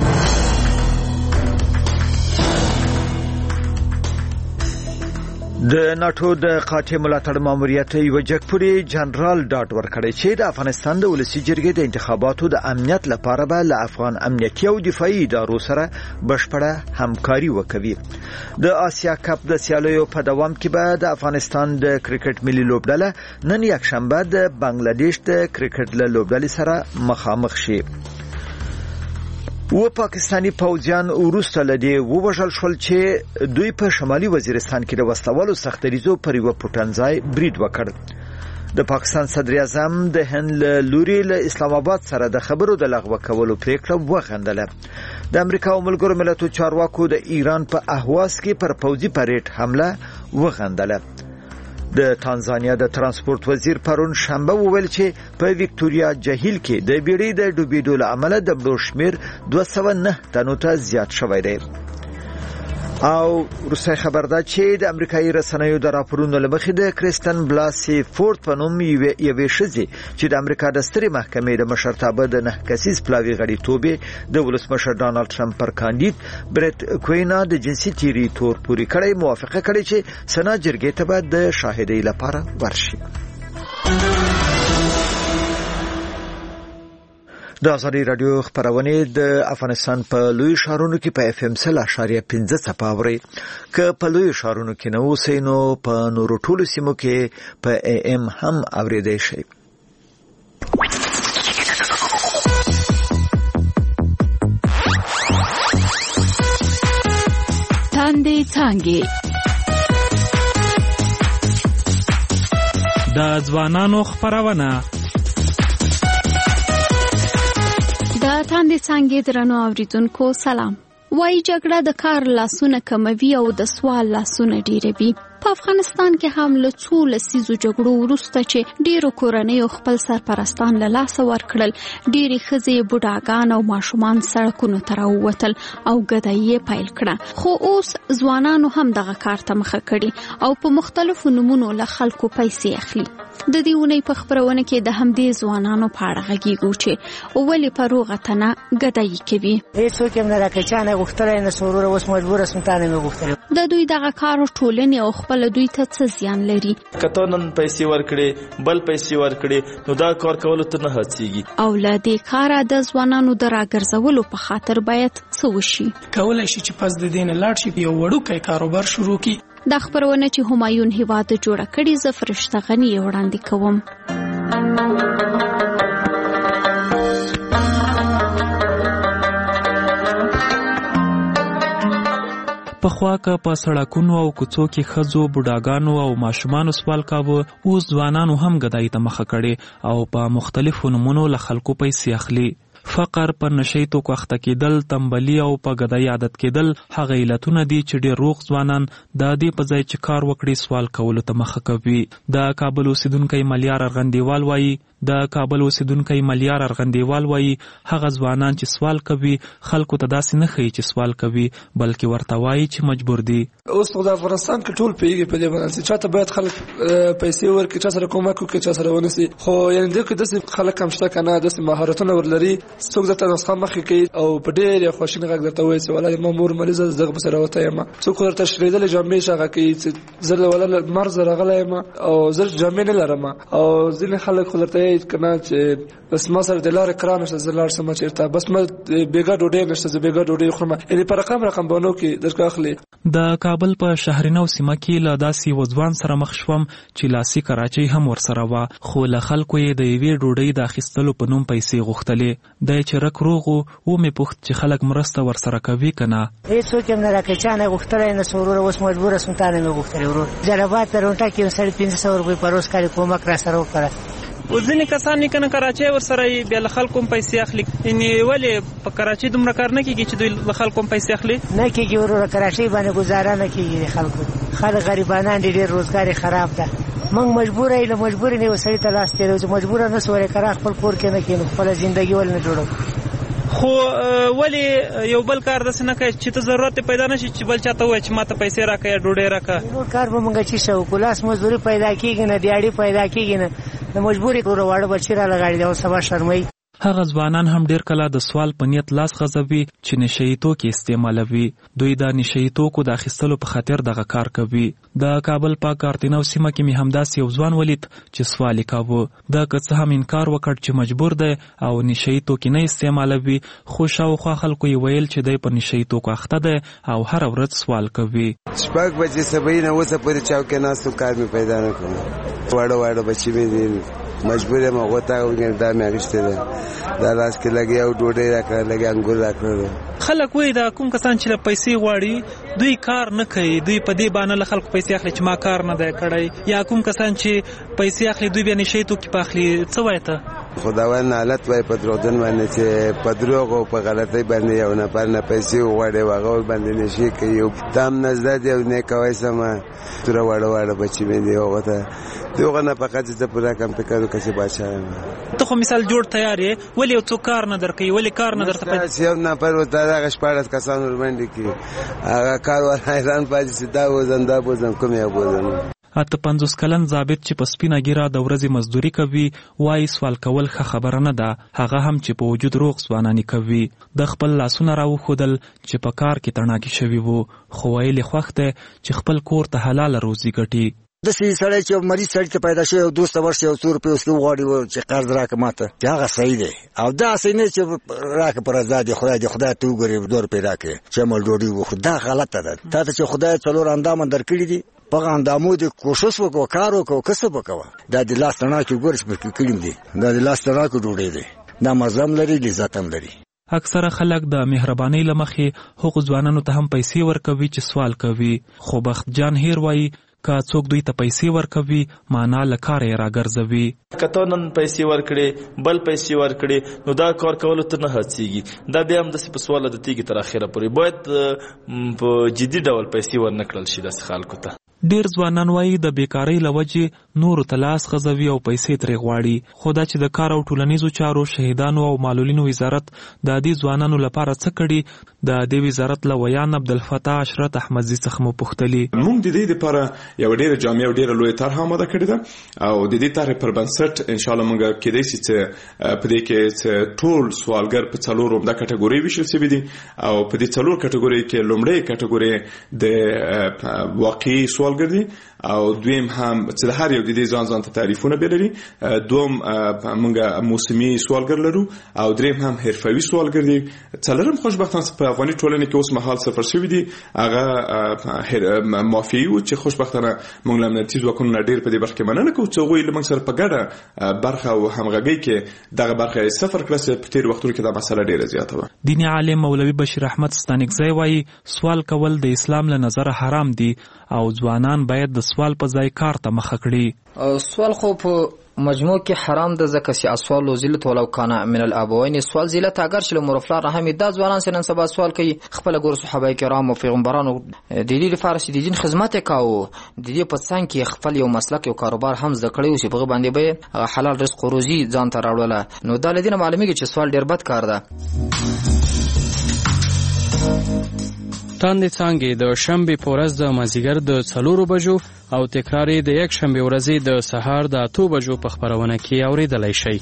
د ناتو د قاطع ملاتړ ماموریت یو جګپوري جنرال ډاټ ورکړی چې د افغانستان د ولسی جرګې د انتخاباتو د امنیت لپاره به له افغان امنیتي او دفاعي ادارو سره بشپړه همکاري وکوي. د آسیا کپ د سیالیو په دوام کې به د افغانستان د کرکټ ملي لوبډله نن یکشنبه د بنگلاديش د کرکټ لوبډلې سره مخامخ شي. و پاکستانی پوځیان ورسته لدی ووژل شول چې دوی په شمالي وزیرستان کې د وسلوالو سختریزو پر یو پټنځای برید وکړ. د پاکستان صدر اعظم د هند لوري له اسلام آباد سره د خبرو د لغوه کولو پریکړه وغندله. د امریکا او ملګرو ملتونو چارواکو د ایران په اهواز کې پر پوځي پریډ حمله وغندله. د تانزانیا د ترانسپورت وزیر پرون شنبه وویل چې په ویکټوریا جهیل کې د بیړۍ د ډوبېدو له امله د مړو شمېر دوه سوه نه تنو ته زیات شوی دی. او روسي خبر ده چې د امریکایي رسنیو د راپورونو لمخې د کریستن بلاسي فورد په نوم یوې ښځې چې د امریکا د سترې محکمې د مشرتابه د نه کسیز پلاوي غړیتوب د ولسمشر ډانلډ ټرمپ پر کاندید برت کوینا د جنسي تیری تور پوری کړی موافقه کړې چې سنا جرګې ته به د شاهدۍ لپاره ورشي. د ازادي رادیو خبرونه د افغانستان په لوی شهرونو کې په اف ام سل اشاریه پنځه صفاوري ک په لوی شهرونو کې نو سینو په نورو ټولو سیمو کې په ای ام هم اوریدای شي. تاندې څنګه د ځوانانو خبرونه د تاندې څنګه درنو اوریدونکو سلام. وای جګړه د کار لاسونه کموي او د سوال لاسونه ډیروي. په افغانستان کې هم له څو لسیزو جګړو وروسته چې ډیرو کورنیو خپل سرپرستان له لاسه ورکړل، ډیرې ښځې بوډاګان او ماشومان سړکونو ته راووتل او ګدایي پیل کړه. خو اوس ځوانانو هم دغه کار ته مخه کړي او په مختلفو نومونو له خلکو پیسې اخلي. د دې ونې په خبرونه کې د همدې ځوانانو په اړه غږیږو چې ولې په روغه تنه ګدایي کوي. هیڅوک هم نه راکړي چې نه غوښتلی نه سوروره اوس مجبوره سم تا نه مې غوښتلی. د دوی دغه کار ټولنې او خپل دوی ته څه زیان لري؟ که ته نن پیسې ورکړې بل پیسې ورکړې نو دا کار کولو ته نه هڅېږي. او له دې کاره د ځوانانو د راګرځولو په خاطر باید څه وشي؟ کولی شي چې پس د دې نه لاړ شي یو وړوکی کاروبار شروع کړي. دا خبرونه چې همایون هیواد جوړه کړې زه فرشته غنی وړاندې کوم. پخوا که په سړکونو او کوڅو کې ښځو، بوډاګانو او ماشومانو سوال کاوه، اوس ځوانانو هم ګدایي ته مخه کړې او په مختلفو نومونو له خلکو پیسې اخلي. فقر، په نشي توکو اخته کېدل، تنبلي او په ګدایي عادت کېدل هغه علتونه دي چې ډېر روغ ځوانان د دې په ځای چې کار وکړي سوال کولو ته مخه کوي. د کابل اوسیدونکی ملیار ارغندیوال وایي د کابل اوسیدونکی ملیار ارغندیوال وایي هغه ځوانان چې سوال کوي خلکو ته داسې نه ښیي چې سوال کوي بلکې ورته وایي چې مجبور دي. اوس په افغانستان کې ټول پیږي په دې باندې چې چاته باید خلک پیسې ورکړي، چا سره کومک وکړي، چا سره ونیسي. خو یعنې دې کې داسې خلک هم شته که نه داسې مهارتونه ورلري څوک درته نسخه مخکې کوي او په ډېر خواشیني غږ درته وایي چې والله زما مور مریضه ده دغه پسې راوتی یم. څوک درته شرېدلې جامې هغه کوي چې زه والله مرض راغلی یم او زه جامې نه لرم. او ځینې خلک خو درته وایي که نه چې بس ما سره د لارې کرا نشته زه لاړ شم چېرته، بس ما بېګا ډوډۍ نشته زه بېګا ډوډۍ خورم. یعنې په رقم رقم بانو کې درکه اخلي. د کابل په شهرینو سیمه کې له داسې یو ځوان سره مخ شوم چې لاسي کراچۍ هم ورسره وه، خو له خلکو یې د یوې ډوډۍ د اخیستلو په نوم پیسې غوښتلې. دی چې رک روغ و ومې پوښت چې خلک مرسته ورسره کوي که نه. هېڅوک هم نه راکړي، چا نه غوښتلی نه سوروره اوس مجبوره سم تا نه مې غوښتلی. ورور جلبات په رونټه کې یو سړي پنځه سوه روپۍ په روز کالي کومک را سره وکړه. ځینې کسان یې کنه کراچۍ ورسره یې بیا له خلکو هم پیسې اخلي. یعنې ولې په کراچۍ دومره کار نه کېږي چې دوی له خلکو هم پیسې اخلي؟ نه کېږي وروره، کراچۍ باندې ګزاره نه کېږي د خلکو. خلک غریبانان دي، ډېر روزګار یې خراب ده. موږ مجبوره یې له مجبورې نه یو سړي ته لاس تېروو چې مجبوره نه سو ورې کرا خپل کور کې نه کښېنو، خپله زندګي ولې نه جوړو. خو ولې یو بل کار داسې نه کوي چې ته ضرورت پیدا نه شي چې بل چاته ووایي چې ما ته پیسې راکړه یا ډوډۍ راکړه؟ نور کار به موږ چې څه وکړو؟ لاس مزدوري پیدا کېږي نه، دیاړي پیدا کېږي نه، د مجبورې کړو واړه بچي راله غاړي دی او سبا شرموي. هغه ځوانان هم ډیر کله د سوال په نیت لاس غځوي چې نشئی توکي استعمالوي. دوی د نشئی توکو د اخیستلو په خاطر دغه کار کوي. د کابل په کارتینو سیمه کې می همداسې یو ځوان ولید چې سوال کاوه. د که څه هم انکار وکړ چې مجبور دی او نشئی توکي نه استعمالوي، خو شاوخوا خلکو یې ویل چې دی په نشئی توکو اخته دی او هر ورځ سوال کوي. شپږ بجې سبا نه اوسه پورې چوکۍ ناستو کار مې پیدا نه کړو. واړه واړه بچي مې دي، مجبور یم غوته دا مې اخیستې ده. دا لاس کې لګي او ډوډۍ راکړه، لګي انګور راکړه. خلک وایي دا کوم کسان چې پیسې غواړي دوی کار نه کوي، دوی په دې باندې له خلکو پیسې اخلي چې ما کار نه دی کړی، یا کوم کسان چې پیسې اخلي دوی بیا نشئی توکي په اخلي. څه وایي ته؟ خداوند حالت وای په دروغجن باندې چې په دروغ او په غلطۍ باندې یو نفر نه پیسې وغواړي هغه باندې نشي کوي. تام نزده دی او نه کوي سمه تر واړه واړه بچي مې دی هغه ته دغه نه فقط چې پورا کم فکر وکړي بادشاہ. ته خو مثال جوړ تیار یې، ولې یو څوک کار نه درکوي؟ ولې کار نه درته پیدا؟ یو نفر ورته هغه شپاړس کسان ورباندې کړي، هغه کار ور حیران پاتې چې دا وزن دا وزن کوم یو وزن. اته پنځوس کلن ضابط چې په سپینه ګیره د ورځې مزدوري کوي وایي سوال کول ښه خبره نه ده، هغه هم چې په وجود روغ ځوانانې کوي. د خپل لاسونه راوښودل چې په کار کې تڼاکې شوي وو، خو ویل یې خوښ دی چې خپل کور ته حلاله روزي ګټي. داسې سړی چې مریض سړی ته پیدا شوی او دوست ته ورشي او څو روپۍ اوس وغواړي چې قرض راکړه ماته، چې هغه صحیح دی. او داسې نه چې راکړه په رضا دې خدای دې خدای ته وګورې دوه روپۍ راکړې چې مل ډوډۍ وخورو، دا غلطه ده. تا ته چې خدای څلور اندامه درکړي دي، په هغه اندامو دې کوشش وکړه، کار وکړه، کسب وکړه. دا د لاس تڼاکې وګوره چې پکې کړي دي، دا د لاس تڼاکې ډوډۍ دی. دا مزه هم لري، لذت هم لري. اکثره خلک د مهربانۍ له مخې هغو ځوانانو ته هم پیسې ورکوي چې سوال کوي. خو بخت جان هیر وایي که څوک دوی ته پیسې ورکوي معنا له کاره یې راګرځوي. که ته نن پیسې ورکړې بل پیسې ورکړې نو دا کار کولو ته نه هڅېږي. دا بیا هم داسې په سواله د تیږي تر اخره پورې باید په جدي ډول پیسې ورنه کړل شي داسې خلکو ته. ډیر ځوانان وایي د بیکارۍ له وجې نورو ته لاس غځوي او پیسې ترې غواړي. خو دا چې د کار او ټولنیزو چارو شهیدانو او معلولینو وزارت د دې ځوانانو لپاره څه کړي، د دې وزارت له ویان عبدالفتاح عشرت احمدزي څخه مو پوښتلي. موږ د دې لپاره یو ډېره جامع او ډېره لویه طرحه آماده کړې ده او د دې طرحې پر بنسټ انشاءالله موږ کېدای شي چې په دې کې ټول سوالګر په څلورو عمده کټګورۍ ویشل شوي دي او په دې څلور کټګورۍ کې لومړۍ کټګورۍ د واقعي سوال ګرځي او دویم هم چې هر یو د دې ځان ځان ته تعریفونه به لري، دوم موږ موسمي سوالګر لرو او دریم هم حرفوي سوالګر دي. څلورم خوشبختانه په افغاني ټولنه کې اوس مهال صفر شوی دي هغه مافیایي او چې خوشبختانه موږ له امنیتي ځواکونو ډیر په دې برخه کې مننه کوو چې هغوی له موږ سره په ګډه برخه او همغږۍ کې دغه برخه صفر کړه چې په تیر وختونو کې دا مسله ډیره زیاته وه. دیني عالم مولوي بشیر احمد ستانکزی وایي سوال کول د اسلام له نظره حرام دي او ځوانان باید د سوال په ځای کار ته مخه کړي. سوال خو په مجموع کې حرام ده ځکه چې اسوال ذلت ولو کان من الابوین، سوال ذلت اگر چې له مور او پلار هم دا ځوانان سره سبا سوال کوي. خپل ګور صحابه کرام او پیغمبرانو د دې لپاره چې د دین خدمت وکاو، د دې په څنګ کې خپل یو مسلک او کاروبار هم زده کړی او چې په باندې به حلال رزق او روزي ځان ته راوړله. نو دا لدینه معلومیږي چې سوال ډیر بد کار ده. تاندې څانګې د شنبې په ورځ د مازدیګر د څلورو بجو او تکرار یې د یک شنبې ورځې د سهار د اتو بجو په خپرونه کې اورېدلی شئ.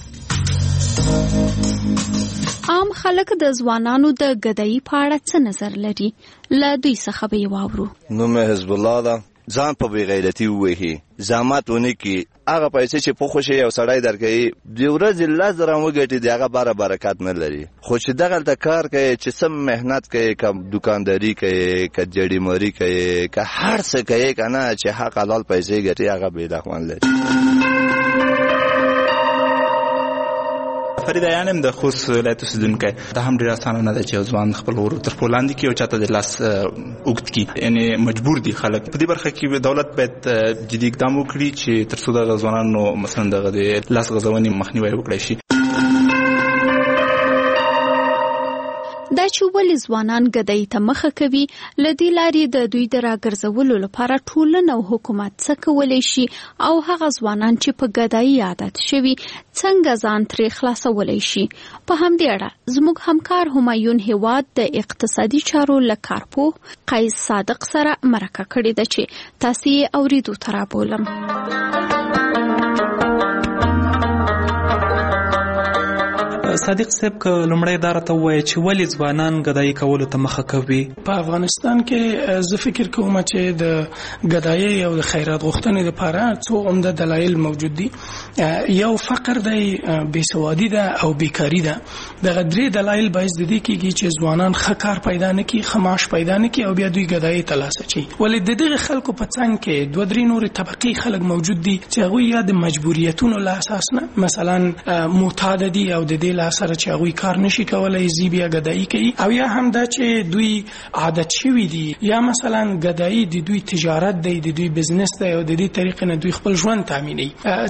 عام خلک د ځوانانو د ګدایي په اړه څه نظر لري؟ له دوی څخه به یې واورو. نوم یې حزب الله ده. ځان په بې غیرتي ووهي، زحمت ونه کړي، هغه پیسې چې په خوښۍ یو سړی درکوي د ورځې لس زره وګټي د هغه باره برکت نه لري. خو چې دغلته کار کوي چې څه محنت کوي، که دوکانداري کوي، که جړیماري کوي، که هر څه کوي که نه چې حق حلال پیسې ګټي هغه بېله خوند لري. فریده یانم د خوست ولایت اوسیدونکی دا هم ډیر اسانه نه ده چې ځوان خپل ور تر پولاند کې او چاته د لاس اوګت کی یعنی مجبور دي خلک په دې برخه کې دولت باید جدي اقدام وکړي چې تر څو د ځوانانو مثلا د لاس غځونې مخنیوي وکړي شي. دا چې ولې ځوانان ګدای ته مخه کوي لدی لاري د دوی د راګرځولو لپاره ټولنه او حکومت څه کولای شي او هغه ځوانان چې په ګدای عادت شوي څنګه ځان ترې خلاصولای شي. په همدې اړه زموږ همکار همایون هیواد د اقتصادي چارو لکارپوه قیس صادق سره مرکه کړې ده چې تاسو یې اوریدو ترا بولم. صادق صاحب که لمړی دا راته ووایي چې ولې ځوانان ګدایي کولو ته مخه کوي؟ په افغانستان کې زه فکر کوم چې د ګدایي او د خیرات غوښتنې لپاره څو عمده دلایل موجود دي. یو فقر دی، بېسوادي ده او بیکاري ده. دغه درې دلایل باعث د دې کېږي چې ځوانان ښه کار پیدا نه کړي، ښه معاش پیدا نه کړي او بیا دوی ګدایي ته لاس اچوي. ولې د دغه خلکو په څنګ کې دوه درې نورې طبقې خلک موجود دي چې هغوی یا د مجبوریتونو له اساس نه مثلا معتاد دي او د دې سره چې هغوی کار نشي کولای زی بیا ګدایي کوي، او یا هم دا چې دوی عادت شوي دي یا مثلا ګدایي د دوی تجارت دی، د دوی بزنس دی او د دې طریقې نه دوی خپل ژوند تامینوي.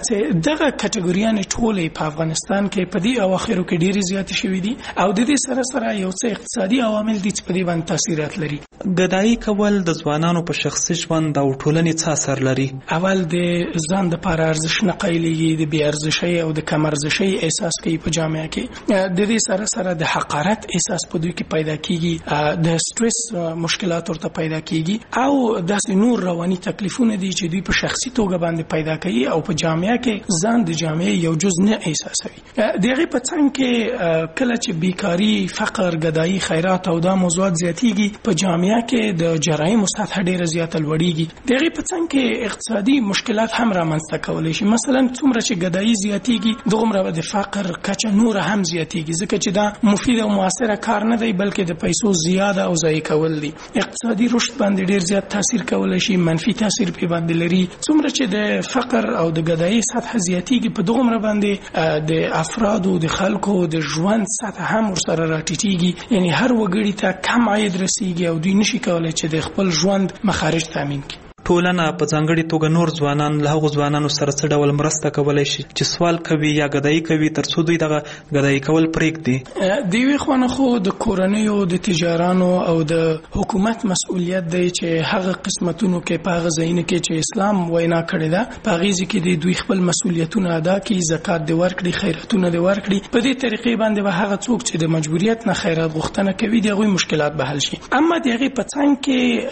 دغه کټګوریانې ټولې په افغانستان کې په دې اواخرو کې ډېرې زیاتې شوي دي او د دې سره سره یو څه اقتصادي عوامل دي چې په دې باندې تاثیرات لري. ګدایي کول د ځوانانو په شخصي ژوند او ټولنې څه اثر لري؟ اول د ځان دپاره ارزښت نه قایلېږي، د بې ارزښۍ او د کم ارزښۍ احساس کوي په جامعه کې. د دې سره سره د حقارت احساس په دوی کې پیدا کیږي، د سټرس مشکلات ورته پیدا کیږي او داسې نور رواني تکلیفونه دي چې دوی په شخصي توګه باندې پیدا کوي او په جامعه کې ځان د جامعه یو جز نه احساسوي. دغه په څنګ کې کله چې بیکاری، فقر، ګدایي، خیرات او دا موضوعات زیاتیږي په جامعه کې د جرایم سطح ډیره زیاته لوړیږي. دغه په څنګ کې اقتصادي مشکلات هم رامنځته کولای شي. مثلا څومره چې ګدایي زیاتیږي دغه د فقر کچه نور هم زیاتیږي، ځکه چې دا مفید او موثر کار نه دی بلکې د پیسو زیاده او ضایع کول دي. اقتصادي رشد باندې ډیر زیات تاثیر کولای شي، منفي تاثیر په باندې لري. څومره چې د فقر او د ګدایي سطح زیاتیږي په دغه باندې د افرادو د خلکو د ژوند سطح هم ورسره راټیټیږي، یعنی هر وګړي ته کم عاید رسیږي او دوی نشي کولای چې د خپل ژوند مخارج تامین کړي. ټولنه په ځانګړي توګه نور ځوانان له هغو ځوانانو سره څه ډول مرسته کولای شي چې سوال کوي یا ګدایي کوي تر څو دوی دغه ګدایي کول پرېږدي؟ د یوې خوا نه خو د کورنیو د تجارانو او د حکومت مسؤلیت دی چې هغه قسمتونو کې په هغه ځایونو کې چې اسلام وینا کړې ده په هغې ځای کې دوی خپل مسؤلیتونه ادا کړي، زکات دې ورکړي، خیراتونه دې ورکړي. په دې طریقې باندې به هغه څوک چې د مجبوریت نه خیرات غوښتنه کوي د هغوی مشکلات به حل شي. اما د هغې په څنګ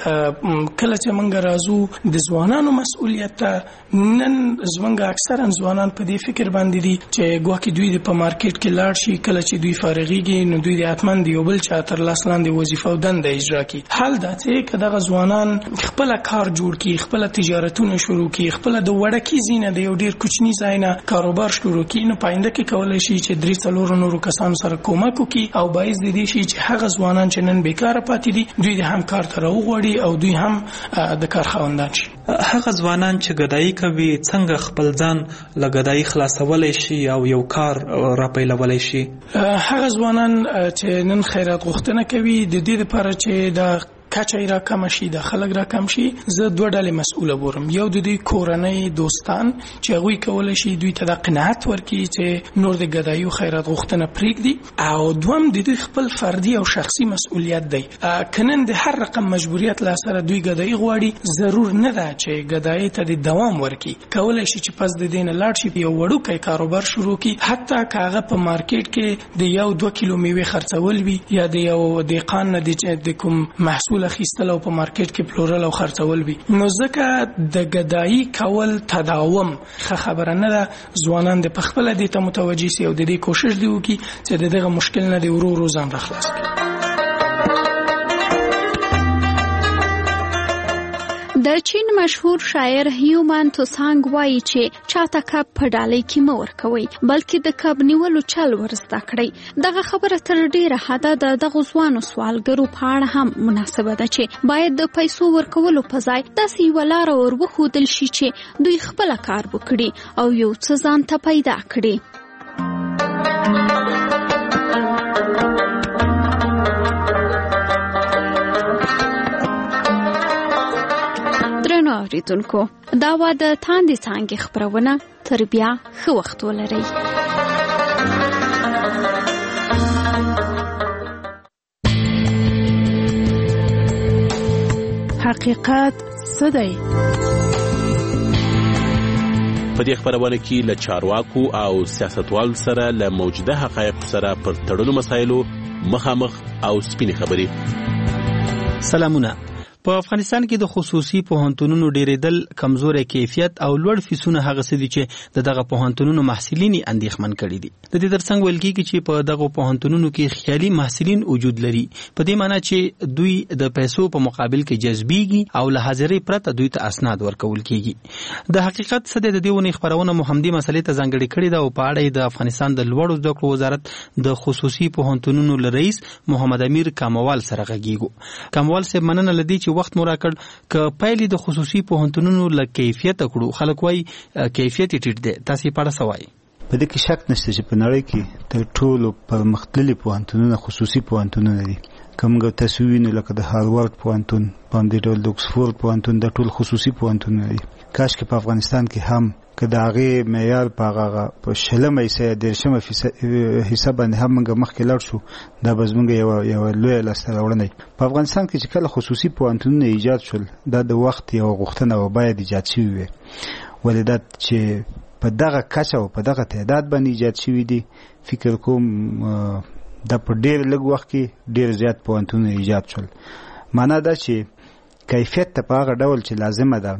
کې کله چې موږ راځو د ځوانانو مسؤلیت ته، نن زمونږ اکثرا ځوانان په دې فکر باندې دي چې ګواکې دوی د په مارکیټ کې لاړ شي، کله چې دوی فارغېږي نو دوی د حتما د یو بل چا تر لاس لاندې وظیفه او دنده اجرا کړي. حال دا چې که دغه ځوانان خپله کار جوړ کړي، خپله تجارتونه شروع کړي، خپله د وړکي ځای نه د یو ډېر کوچني ځای نه کاروبار شروع کړي، نو په آینده کې کولی شي چې درې څلورو نورو کسانو سره کومک وکړي او باعث د دې شي چې هغه ځوانان چې نن بیکاره پاتې دي دوی د هم کار ته راوغواړي او دوی هم د کار خاوندان شي. هغه ځوانان چې ګدایي کوي څنګه خپل ځان له ګدایي خلاصولی شي او یو کار راپیلولی شي؟ هغه ځوانان چې نن خیرات غوښتنه کوي د دې لپاره چې د کچه را کم شي، د خلک را کم شي، زه دوه ډلې مسؤله بورم. یو د دوی کورنۍ دوستان چې هغوی کولی شي دوی ته د قناعت ورکړي چې نور د ګدایي او خیرات غوښتنه پرېږدي، او دویم د دوی خپل فردي او شخصي مسؤلیت دی. که نن د هر رقم مجبوریت له سره دوی ګدایي غواړي، ضرور نه ده چې ګدایي ته د دوام ورکړي. کولی شي چې پس د دې نه لاړ شي یو وړوکی کاروبار شروع کړي، حتی که هغه په مارکیټ کې د یو دوه کیلو میوې خرڅول وي یا د یو دهقان نه د کوم محصول اخیستل او په مارکیټ کې پلورل او خرڅول وي. نو ځکه د ګدایي کول تداوم ښه خبره نه ده. ځوانان د پخپله دې ته متوجه سي او د دې کوشش دی وکړي چې د دغه مشکل نه د ورو ورو ځان راخلاص کړي. د چین مشهور شاعر هیومان توسانګ وایي چې چاته کب په ډالۍ کې مه ورکوئ بلکې د کب نیولو چل ور زده کړئ. دغه خبره تر ډیره حده د دغو ځوانو سوالګرو په اړه هم مناسبه ده چې باید د پیسو ورکولو په ځای داسې یوه لاره ور وښودل شي چې دوی خپله کار وکړي او یو څه ځان ته پیدا کړي. اوریدونکو دا و د تاندې څانګې خبرونه تر بیا ښه وخت ولرئ. حقیقت څه دی؟ په دې خبرونه کې له چارواکو او سیاستوالو سره له موجوده حقایقو سره پر تړلو مسایلو مخامخ او سپینې خبرې. سلامونه. په افغانستان کې د خصوصي پوهنتونونو ډیرېدل کمزوري کیفیت او لوړ فیسونه هغه څه دي چې دغه پوهنتونونو محصلین اندېښمن کړي دي. د دې ترڅنګ ویل کېږي چې په دغه پوهنتونونو کې خیالي محصلین وجود لري، په دې معنی چې دوی د پیسو په مقابل کې جذبيږي او له حاضرۍ پرته دوی ته اسناد ورکول کېږي. د حقیقت څه د دې ونې خبرونه محمدي مسلې ته ځانګړي کړي دا او په اړه د افغانستان د لوړو زده کړو وزارت د خصوصي پوهنتونونو رئیس محمد امیر کاموال سره غږیږو. کاموال صاحب مننه لدی چې وخت مو راکړ. ک پایلې د خصوصي پوهنتونونو له کیفیت کړو، خلک وایي کیفیت ټیټ دی، تاسو په اړه څه وایي؟ په دې کې شک نشته چې په نړۍ کې تر ټولو پرمختللي پوهنتونونه خصوصي پوهنتونونه دي. کومګه تاسو وینئ لکه د هاروارد پوهنتون، باندې ډول د اکسفورد پوهنتون، د ټول خصوصي پوهنتونونه دي. کاش کې په افغانستان کې هم که د هغې معیار په هغه په شلمه حصه یا دېرشمه حصه باندې هم موږ مخکې لاړ شو، دا به زموږ یوه یوه لویه لاسته راوړنه وي. په افغانستان کې چې کله خصوصي پوهنتونونه ایجاد شول، دا د وخت یوه غوښتنه وه، باید ایجاد شوي وي. ولې دا چې په دغه کچه او په دغه تعداد باندې ایجاد شوي دي، فکر کوم دا په ډېر لږ وخت کې ډېر زیات پوهنتونونه ایجاد شول. معنا دا چې کیفیت ته په هغه ډول چې لازمه ده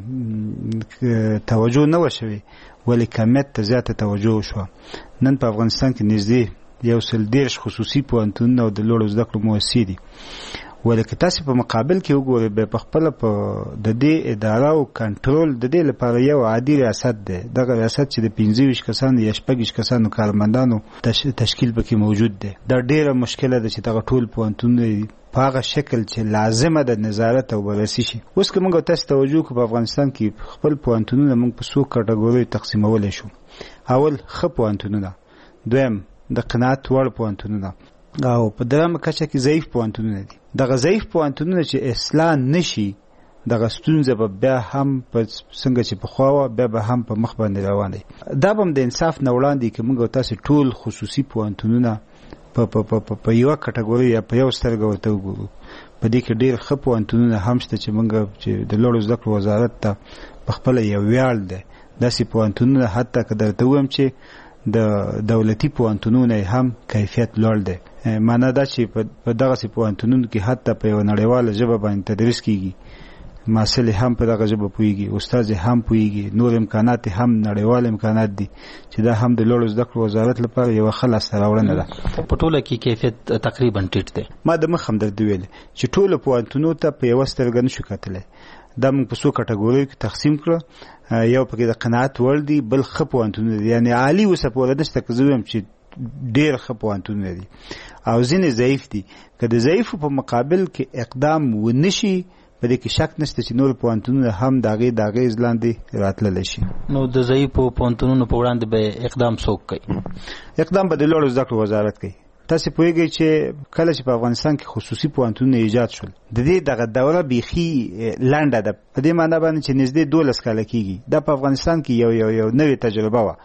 توجه نه وشوي، ولې کمیت ته زیاته توجه وشوه. نن په افغانستان کې نږدې یو سل دېرش خصوصي پوهنتونونه او د لوړو زده کړو مؤسسې دي. ولې که تاسې په مقابل کې وګورئ، بیا په خپله په د دې اداره او کنټرول د دې لپاره یو عادي ریاست دی. دغه ریاست چې د پنځه ویشت کسانو یا شپږ ویشت کسانو کارمندانو تشکیل پکې موجود دی. دا ډېره مشکله ده چې دغه ټول پوهنتونونه په هغه شکل چې لازمه ده نظارت او بررسي شي. اوس که موږ تاسو توجه وکړو، په افغانستان کې خپل پوهنتونونه موږ په څو کټګوریو تقسیمولی شو. اول ښه پوهنتونونه، دویم د قناعت وړ پوهنتونونه، او په درېیمه کچه کې ضعیف پوهنتونونه دي. دغه ضعیف پوهنتونونه چې اصلاح نشي، دغه ستونزه به بیا هم په څنګه چې پخوا وه بیا به هم په مخ باندې روان دی. دا به هم د انصاف نه وړاندې که موږ تاسې ټول خصوصي پوهنتونونه په په په په یوه کټګوري یا په یو سترګه ورته وګورو. په دې کې ډېر ښه پوهنتونونه هم شته چې موږ چې د لوړو زده کړو وزارت ته په خپله یو ویاړ دی. داسې پوهنتونونه حتی که درته ووایم چې د دولتي پوهنتونونه هم کیفیت لوړ دی. معنا دا چې په دغسې پوهنتونونو کې حتی په یوه نړیواله ژبه باندې تدریس کیږي، محصل هم په دغه ژبه پوهیږي، استاد هم پوهیږي، نور امکانات هم نړیوال امکانات دي چې دا هم د لوړو زده کړو وزارت لپاره یوه ښه لاسته راوړنه ده. په ټوله کې کیفیت تقریبا ټیټ دی. ما د مخ هم درته ویلې چې ټولو پوهنتونو ته په یوه سترګه نشو کتلی. دا موږ په څو کټګوریو کې تقسیم کړه. یو پکې د قناعت وړ دي، بل ښه پوهنتونونه دي، یعنې عالي اوسه پوره نشته که زه ویم چې ډېر ښه پوهنتونونه دي، او ځینې ضعیف دي. که د ضعیفو په مقابل کې اقدام ونه شي، په دې کې شک نشته چې نور پوهنتونونه هم د هغې د اغېز لاندې راتللی شي. نو د ضعیفو پوهنتونونو په وړاندې به اقدام څوک کوي؟ اقدام به د لوړو زده کړو وزارت کوي. تاسې پوهېږئ چې کله چې په افغانستان کې خصوصي پوهنتونونه ایجاد شول، د دې دغه دوره بیخي لنډه ده، په دې معنا باندې چې نږدې دولس کاله کېږي. دا په افغانستان کې یو یو یو نوې تجربه وه.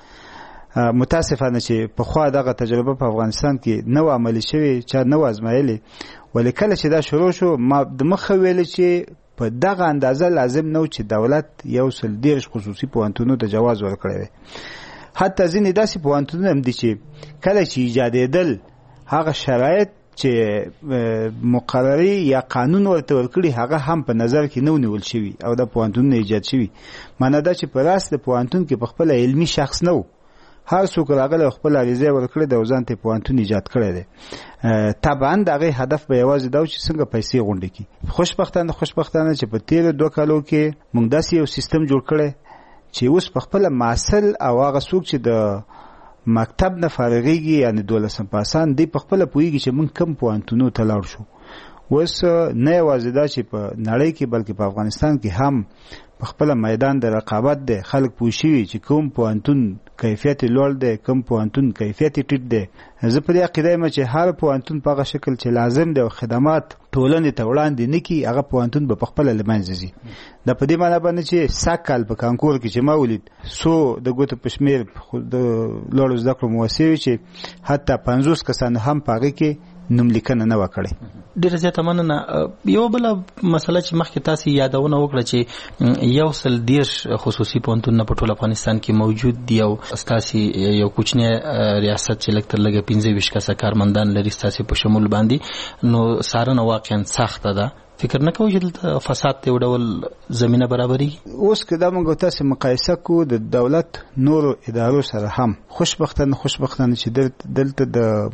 متاسفانه چې پخوا دغه تجربه په افغانستان کې نه و عملي شوې، چا نه و ازمایلې. ولې کله چې دا شروع شو، ما د مخه ویلې چې په دغه اندازه لازم نه و چې دولت یو سل دېرش خصوصي پوهنتونونو ته جواز ورکړی وی. حتی ځینې داسې پوهنتونونه هم دي چې کله چې ایجادېدل، هغه شرایط چې مقرري یا قانون ورته ورکړي هغه هم په نظر کې نه ونیول شوي او دا پوهنتونونه ایجاد شوي. معنا دا چې په راست د پوهنتون کې په خپله علمي شخص نه و، هر څوک راغلی خپل عریضه ورکړې ده او ځان ته پوهنتون ایجاد کړی دی. طبعا د هغې هدف به یوازې دا و چې څنګه پیسې غونډې کړي. خوشبختانه خوشبختانه چې په تېرو دوه کالو کې موږ داسې یو سیستم جوړ کړی چې اوس په خپله محصل او هغه څوک چې د مکتب نه فارغېږي، یعنې دولسم پاسان، دی په خپله پوهېږي چې موږ کوم پوهنتونو ته لاړ شو. اوس نه یوازې دا چې په نړۍ کې بلکې په افغانستان کې هم په خپله میدان د رقابت دی. خلک پوه شوي چې کوم پوهنتون کیفیت لوړ دی کم پوهنتون کیفیت ټیټ دی. زه په دې عقیده یم چې هر پوهنتون په هغه شکل چې لازم دی او خدمات ټولنې ته وړاندې نه کړي هغه پوهنتون به په خپله له منځه ځي. دا په دې معنی باندې چې سږ کال په کانکور کې چې ما ولید څو د ګوتو په شمېر د لوړو زده کړو مؤسسې چې حتی پنځوس کسانو هم په هغې کې نوم لیکنه نه وه کړې. ډېره زیاته مننه. یوه بله مسله چې مخکې تاسې یادونه وکړه چې یو سل دېرش خصوصي پوهنتونونه په ټول افغانستان کې موجود دي او ستاسې یو کوچنی ریاست چې لږ تر لږه پنځه ویشت کسه کارمندان لري ستاسې په شمول باندې، نو څارنه واقعا سخته ده. فکر نه کوئ چې دلته فساد ته یو ډول زمینه برابرېږي؟ اوس که دا موږ تاسې مقایسه کوو د دولت نورو ادارو سره هم خوشبختانه خوشبختانه چې دلته د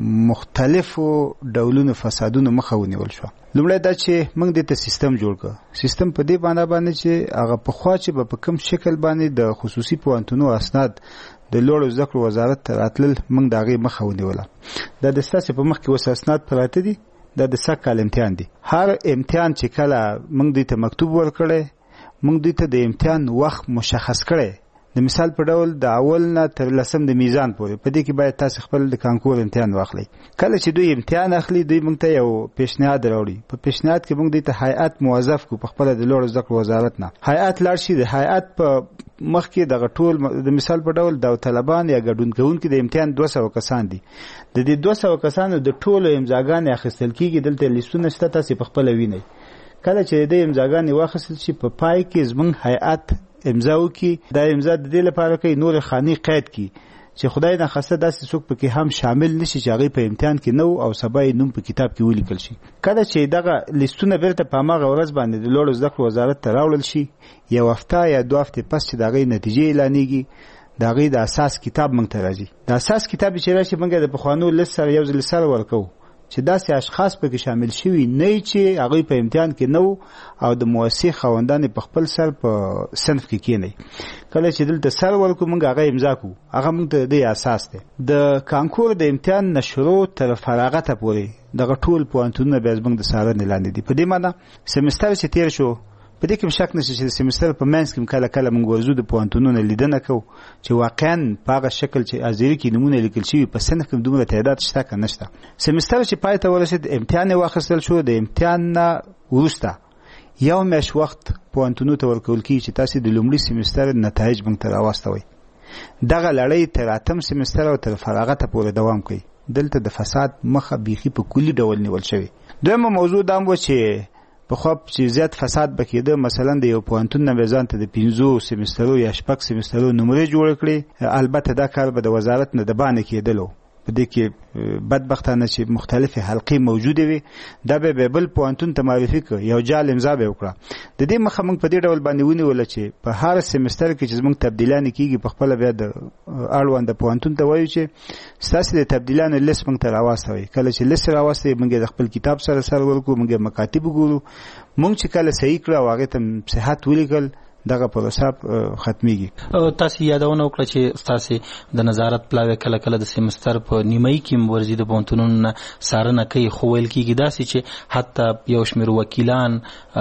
مختلفو ډولونو فسادونو مخه ونیول شوه. لومړی دا چې موږ دې ته سیستم جوړ کړ. سیستم په دې باندې باندې چې هغه پخوا چې به په کوم شکل باندې د خصوصي پوهنتونو اسناد د لوړو زده کړو وزارت ته راتلل موږ د هغې مخه ونیوله. دا د ستاسې په مخ کې اوس اسناد پراته دي. دا د سږ کال امتحان دی. هر امتحان چې کله موږ دوی ته مکتوب ورکړی موږ دوی ته د امتحان وخت مشخص کړی. د مثال په ډول د اول نه تر لسم د میزان پورې په دې کې باید تاسو خپل د کانکور امتحان واخلئ. کله چې دوی امتحان اخلي دوی موږ ته یو پیشنهاد راوړي. په پیشنهاد کې موږ دوی ته هیئت موظف کو په خپله د لوړو زده کړو وزارت نه. هیئت لاړ شي د هیئت په مخکې دغه ټول د مثال په ډول داوطلبان یا ګډون کوونکي د امتحان دوه سوه کسان دي. د دې دوه سوه کسانو د ټولو امضاګانې اخیستل کېږي. دلته لیستونه شته تاسې په خپله وینئ. کله چې د امضاګانې واخیستل شي په پای کې زموږ هیئت امضا وکړي. دا امضا د دې لپاره کوي نور خانې قید کړي چې خدای ناخواسته داسې څوک پکې هم شامل نشي چې هغوی په امتحان کې نه او سبا یې نوم په کتاب کې ولیکل شي. کله چې دغه لیستونه بیرته په هماغه ورځ باندې د لوړو زده کړو وزارت ته راوړل شي یو هفته یا دوه هفتې پس چې د هغوی نتیجې اعلانېږي د هغوی د اساس کتاب موږ ته راځي. د اساس کتاب چې راشي موږ د پخوانو لیست سره یو ځل سره ورکوو چې داسې اشخاص پکې شامل شوي نه چې هغوی په امتحان کې نه او د مؤسسې خاوندان په خپل سر په صنف کې کېنئ. کله چې دلته سر ورکو موږ هغه امضا کوو. هغه موږ ته د اساس دی. د کانکور د امتحان نه شروع تر فراغته پورې دغه ټول پوهنتونونه بیا زموږ د څارنې لاندې دي. په دې معنه سمستر چې تېر شو په دې کې شک نشته چې د سمستر په منځ کې کله کله موږ ورځو د پوهنتونونو لیدنه کوو چې واقعا په هغه شکل چې ازیري کې نمونه لیکل شوي په صنف کې دومره تعداد شته که نشته. سمستر چې پای ته ورسېد امتحان یې واخیستل شو. د امتحان نه وروسته یو میاشت وخت پوهنتونونو ته ورکول کېږي چې تاسې د لومړي سمستر نتایج موږ ته راواستوئ. دغه لړۍ تر اتم سمستر او تر فراغته پورې دوام کوي. دلته د فساد مخه بیخي په کلي ډول نیول شوې. دویمه موضوع دا هم و چې په خو چې زیات فساد بکیده مثلا د یو پوهنتون نه ځان ته د پنځو سمسترو یا شپږ سمسترو نمرې جوړ کړي. البته دا کار به د وزارت نه د باندې کېدلو. په دې کې بدبختانه چې مختلفې حلقې موجودې وي دا به به بل پوهنتون ته معرفي کړ یو جال امضا به وکړه. د دې مخه موږ په دې ډول باندې ونیوله چې په هر سمستر کې چې زموږ تبدیلانې کېږي په خپله بیا د اړونده پوهنتون ته وایو چې ستاسې د تبدیلانو لیست موږ ته راواستوئ. کله چې لیست راواستوئ موږ د خپل کتاب سره سر ورکړو. موږ مکاتب وګورو. موږ چې کله صحیح کړه او هغې ته صحت ولیکل دغه پروسه ختمېږي. تاسې یادونه وکړه چې ستاسې د نظارت پلاوی کله کله د سمستر په نیمایي کې ورځي د پوهنتونونو نه څارنه کوي. خو ویل کېږي داسې چې حتی یو شمېر وکیلان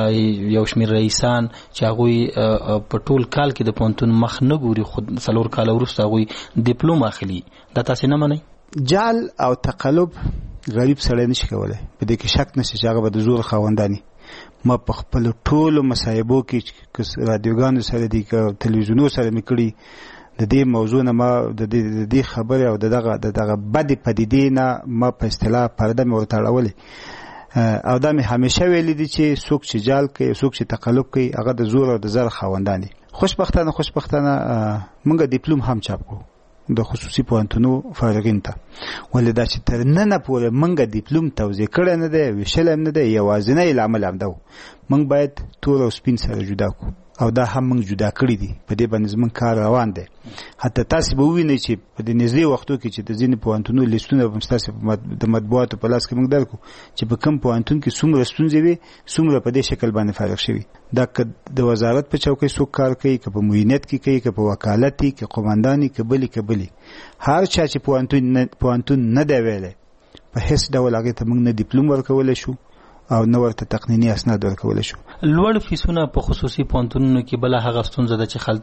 یو شمېر رئیسان چې هغوی په ټول کال کې د پوهنتون مخ نه ګوري خو څلور کاله وروسته هغوی ډیپلوم اخلي. دا تاسې نه منئ؟ جال او تقلب غریب سړی نشي کولی. په دې کې شک نشته چې هغه به د زور خاونداني. ما په خپل ټولو مصاحبو کې که رادیوګانو سره دي که تلویزیونو سره مې کړي د دې موضوع نه ما د دې خبرې او دغه دغه بدې پدیدې نه ما په اصطلاح پرده مې ورته اړولې او دا مې همیشه ویلي دي چې څوک چې جال کوي څوک چې تقلب کوي هغه د زور او د زر خاوندان دي. خوشبختانه خوشبختانه موږ ډیپلوم هم چاپ کړو د خصوصي پوهنتونو فارغین ته. ولې دا چې تر ننه پورې موږ ډیپلوم توزیع کړی نه دی ویشلی هم نه دی. یوازینی لامل همدا و موږ باید تور او سپین سره جدا کړو او دا هم موږ جدا کړي دي. په دې باندې زموږ کار روان دی. حتی تاسې به ووینئ چې په دې نږدې وختو کې چې د ځینې پوهنتونو لیستونه به ستاسې د مطبوعاتو په لاس کې موږ درکړو چې په کوم پوهنتون کې څومره ستونزې وي څومره په دې شکل باندې فارغ شوي. دا که د وزارت په چوکۍ څوک کار کوي که په معینت کې کوي که په وکالت کې که قمانداني که بلې که بلې هر چا چې پوهنتون نه پوهنتون نه دی ویلی په هیڅ ډول هغې ته موږ نه ډیپلوم ورکولی شو او نو ورته تقنینی اسناد ورکول شو. لوړ فیسونه په خصوصي پوهنتونونو کې بل هغه ستونزه ده چې خلک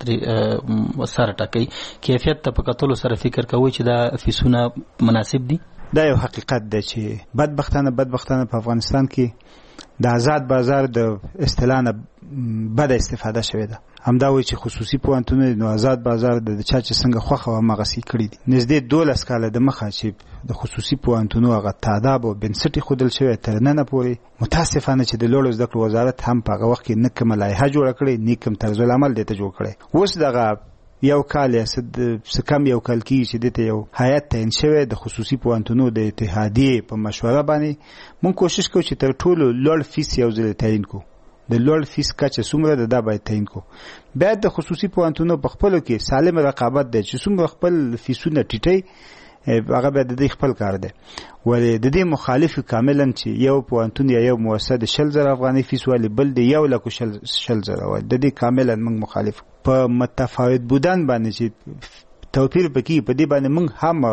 سره ټاکي کیفیت ته په کتلو سره فکر کوي چې دا فیسونه مناسب دي. دا یو حقیقت دی چې بدبختانه بدبختانه په افغانستان کې د آزاد بازار د اصطلاح نه بد استفاده شوې ده. همدا وایي چې خصوصي پوهنتونونه نو آزاد بازار د چا چې څنګه خوښه و هماغسې کړي دي. نږدې دولس کاله د مخه چې د خصوصي پوهنتونو هغه تعداد او بنسټ ایښودل شوی تر ننه پورې متاسفانه چې د لوړو زده کړو وزارت هم په هغه وخت کې نه کومه لایحه جوړه کړې نه کوم طرز العمل دی ته جوړ کړی. اوس دغه یو کال یا څه کم یو کال کېږي چې دې ته یو هیات تعیین شوی د خصوصي پوهنتونو د اتحادیې په مشوره باندې موږ کوشش کوو چې تر ټولو لوړ فیس یو ځل تعیین کړو. د لوړ فیس کچه څومره ده دا باید تعیین کړو. بیا د خصوصي پوهنتونو په خپلو کې سالم رقابت دی چې څومره خپل فیسونه ټیټوي هغه بیا د دې خپل کار دی. ولې د دې مخالف کاملا چې یو پوهنتون یا یو مؤسسه د شل زره افغاني فیس والی بل د یو لکو شل شل زره والی د دې کاملا موږ مخالف په متفاوت بودن باندې چې توپیر پکې په دې باندې موږ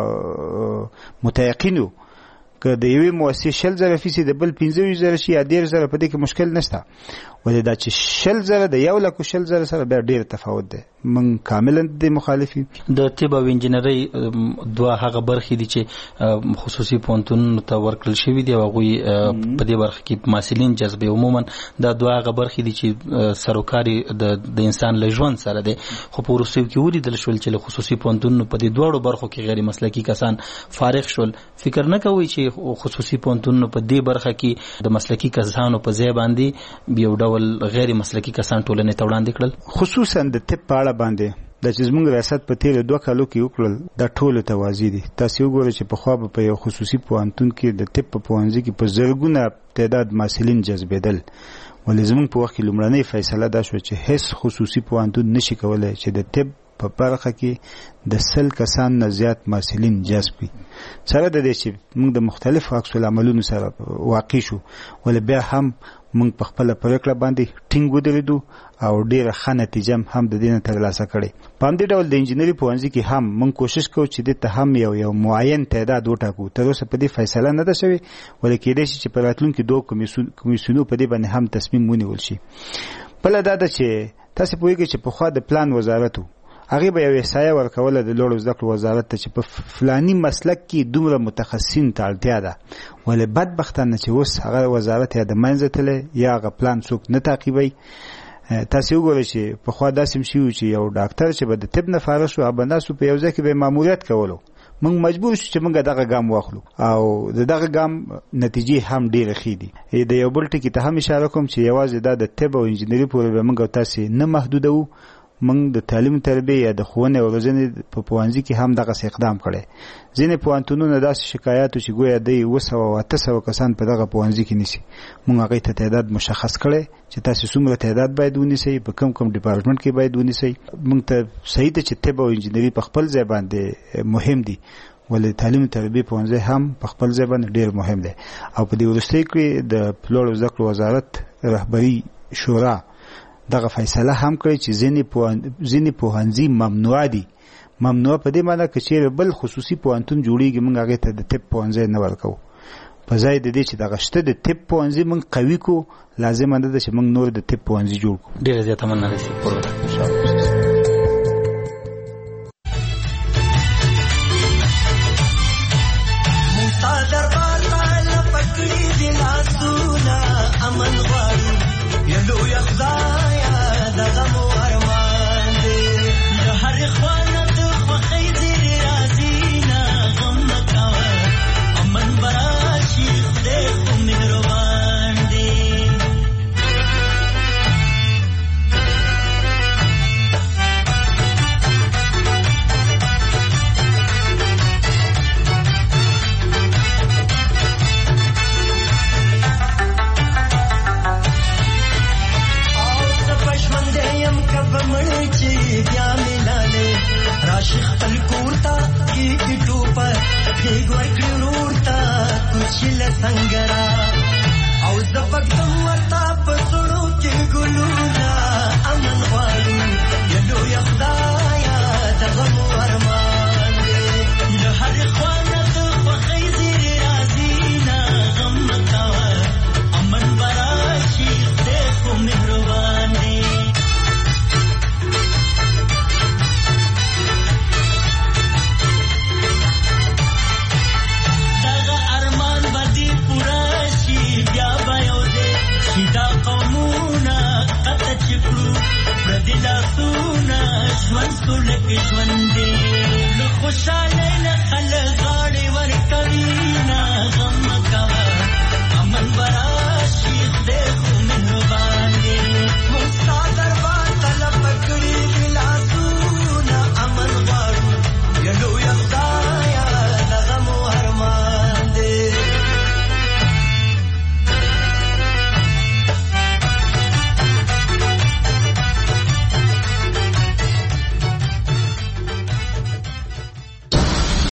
هم متيقن یو که د یوې مؤسسې شل زره فیس د بل پنځه ویشت زره شي یا ډېر زره په دې کې مشکل نشته. ولې دا چې شل زره د یو لکو شل زره سره بیا ډېر تفاوت دی. موږ کاملا د مخالف یو. د طب او انجینرۍ دوه هغه برخې دي چې خصوصي پوهنتونونو ته ورکړل شوي دي او هغوی په دې برخه کې محصلین جذبوي. عموما دا دوه هغه برخې دي چې سروکار د انسان له ژوند سره دی. خو په وروستیو کې ولیدل شول چې له خصوصي پوهنتونونو په دې دواړو برخو کې غیر مسلکي کسان فارغ شول. فکر نه کوئ چې خصوصي پوهنتونونو په دې برخه کې د مسلکي کسانو په ځای باندې یو ډول غیر مسلکي کسان ټولنې ته وړاندې کړل؟ خصوصا د طب په اړه باندې د چې زموږ ریاست په تیرو دوه کالو کې وکړل دا ټولو ته واضح دي. تاسو وګورئ چې پخوا به په یو خصوصي پوهنتون کې د طب په پوهنځي کې په زرګونه تعداد محصلین جذبېدل. ولې زموږ په وخت کې لومړنۍ فیصله دا شوه چې هیڅ خصوصي پوهنتون نشي کولی چې د طب په برخه کې د سل کسان نه زیات محصلین جذب کړي. سره د دې چې موږ د مختلفو عکس العملونو سره واقع شو ولې بیا هم موږ په خپله پرېکړه باندې ټینګ ودرېدو او ډېره ښه نتیجه هم د دې نه ترلاسه کړې. په همدې ډول د انجینري پوهنځي کې هم موږ کوشش کوو چې دې ته هم یو یو معین تعداد وټاکو. تر اوسه په دې فیصله نه ده شوې ولې کېدای شي چې په راتلونکي دوه کمیسیونو په دې باندې هم تصمیم ونیول شي. بله دا ده چې تاسې پوهېږئ چې پخوا د پلان وزارت و هغې به یو احصایه ورکوله د لوړو زده کړو وزارت ته چې په فلاني مسلک کې دومره متخصصین ته اړتیا ده. ولې بدبختانه چې اوس هغه وزارت یا د منځه تللی یا هغه پلان څوک نه تعقیبوي. تاسې وګورئ چې پخوا داسې هم شوي چې یو ډاکټر چې به د طب نه فارغ شو هغه به ناست په یو ځای کې به یې ماموریت کولو. موږ مجبور شو چې موږ دغه ګام واخلو او د دغه ګام نتیجې هم ډېرې ښې دي. د یو بل ټکي ته هم اشاره کوم چې یوازې دا د طب او انجینري پورې به موږ او تاسې نه محدودوو. موږ د تعلیم تربیې یا د ښوونې او روزنې په پوهنځي کې هم دغسې اقدام کړی. ځینې پوهنتونونه داسې شکایاتو چې ګویا دی اوه سوه او اته سوه کسان په دغه پوهنځي کې نیسي. موږ هغوی ته تعداد مشخص کړی چې تاسې څومره تعداد باید ونیسئ په کوم کوم ډپارټمنټ کې باید ونیسئ. موږ ته صحیح ده چې طب او انجینري په خپل ځای باندې مهم دي ولې تعلیم تربیې پوهنځی هم په خپل ځای باندې ډېر مهم دی. او په دې وروستیو کې د لوړو زده کړو وزارت رهبري شورا دغه فیصله هم کړی چې ځینې پوهنځي ممنوع دي. ممنوع په دې معنی که چیرې بل خصوصي پوهنتون جوړېږي موږ هغې ته د طب پوهنځی نه ورکوو. په ځای د دې چې دغه شته د طب پوهنځي موږ قوي کړو لازمه نه ده چې موږ نور د طب پوهنځي جوړ کړو. ډېره زیاته مننه رئیس صاحب. संगरा और जबक दम